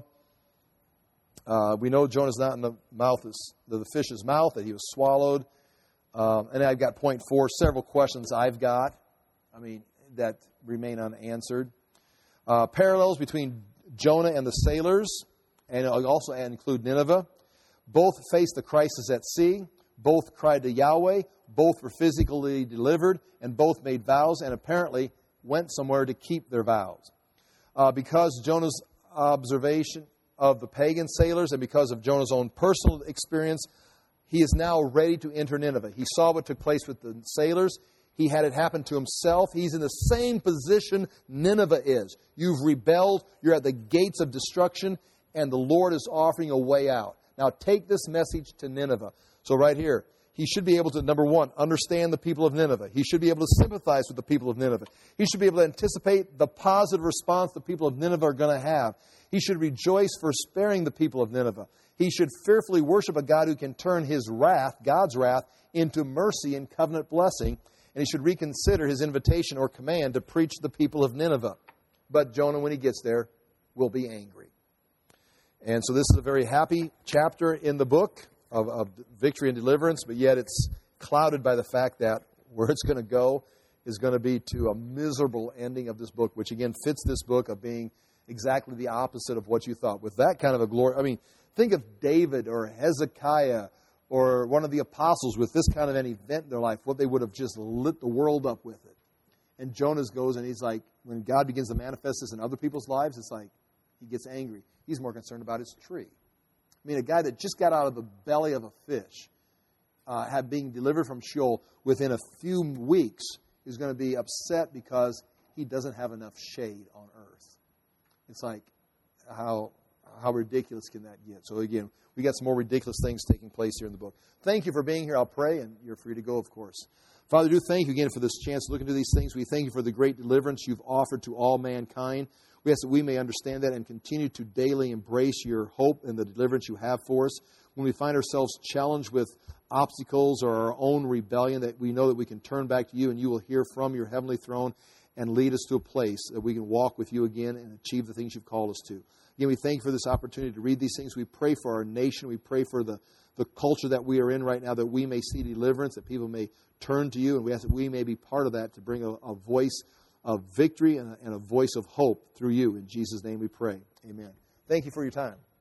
Uh, we know Jonah's not in the mouth of the, the fish's mouth, that he was swallowed. Um, and I've got point four, several questions I've got, I mean, that remain unanswered. Uh, parallels between Jonah and the sailors, and I'll also include Nineveh. Both faced the crisis at sea. Both cried to Yahweh. Both were physically delivered, and both made vows, and apparently went somewhere to keep their vows. Uh, because Jonah's observation of the pagan sailors and because of Jonah's own personal experience, he is now ready to enter Nineveh. He saw what took place with the sailors. He had it happen to himself. He's in the same position Nineveh is. You've rebelled. You're at the gates of destruction, and the Lord is offering a way out. Now take this message to Nineveh. So right here, he should be able to, number one, understand the people of Nineveh. He should be able to sympathize with the people of Nineveh. He should be able to anticipate the positive response the people of Nineveh are going to have. He should rejoice for sparing the people of Nineveh. He should fearfully worship a God who can turn his wrath, God's wrath, into mercy and covenant blessing. And he should reconsider his invitation or command to preach to the people of Nineveh. But Jonah, when he gets there, will be angry. And so this is a very happy chapter in the book of, of victory and deliverance, but yet it's clouded by the fact that where it's going to go is going to be to a miserable ending of this book, which again fits this book of being exactly the opposite of what you thought. With that kind of a glory, I mean, think of David or Hezekiah or one of the apostles with this kind of an event in their life, what they would have just lit the world up with it. And Jonah goes and he's like, when God begins to manifest this in other people's lives, it's like he gets angry. He's more concerned about his tree. I mean, a guy that just got out of the belly of a fish, uh, had being delivered from Sheol within a few weeks, is going to be upset because he doesn't have enough shade on earth. It's like, how how ridiculous can that get? So again, we got some more ridiculous things taking place here in the book. Thank you for being here. I'll pray, and you're free to go, of course. Father, do thank you again for this chance to look into these things. We thank you for the great deliverance you've offered to all mankind. We ask that we may understand that and continue to daily embrace your hope and the deliverance you have for us. When we find ourselves challenged with obstacles or our own rebellion, that we know that we can turn back to you and you will hear from your heavenly throne and lead us to a place that we can walk with you again and achieve the things you've called us to. Again, we thank you for this opportunity to read these things. We pray for our nation. We pray for the, the culture that we are in right now, that we may see deliverance, that people may turn to you, and we ask that we may be part of that to bring a, a voice of victory and a, and a voice of hope through you. In Jesus' name we pray. Amen. Thank you for your time.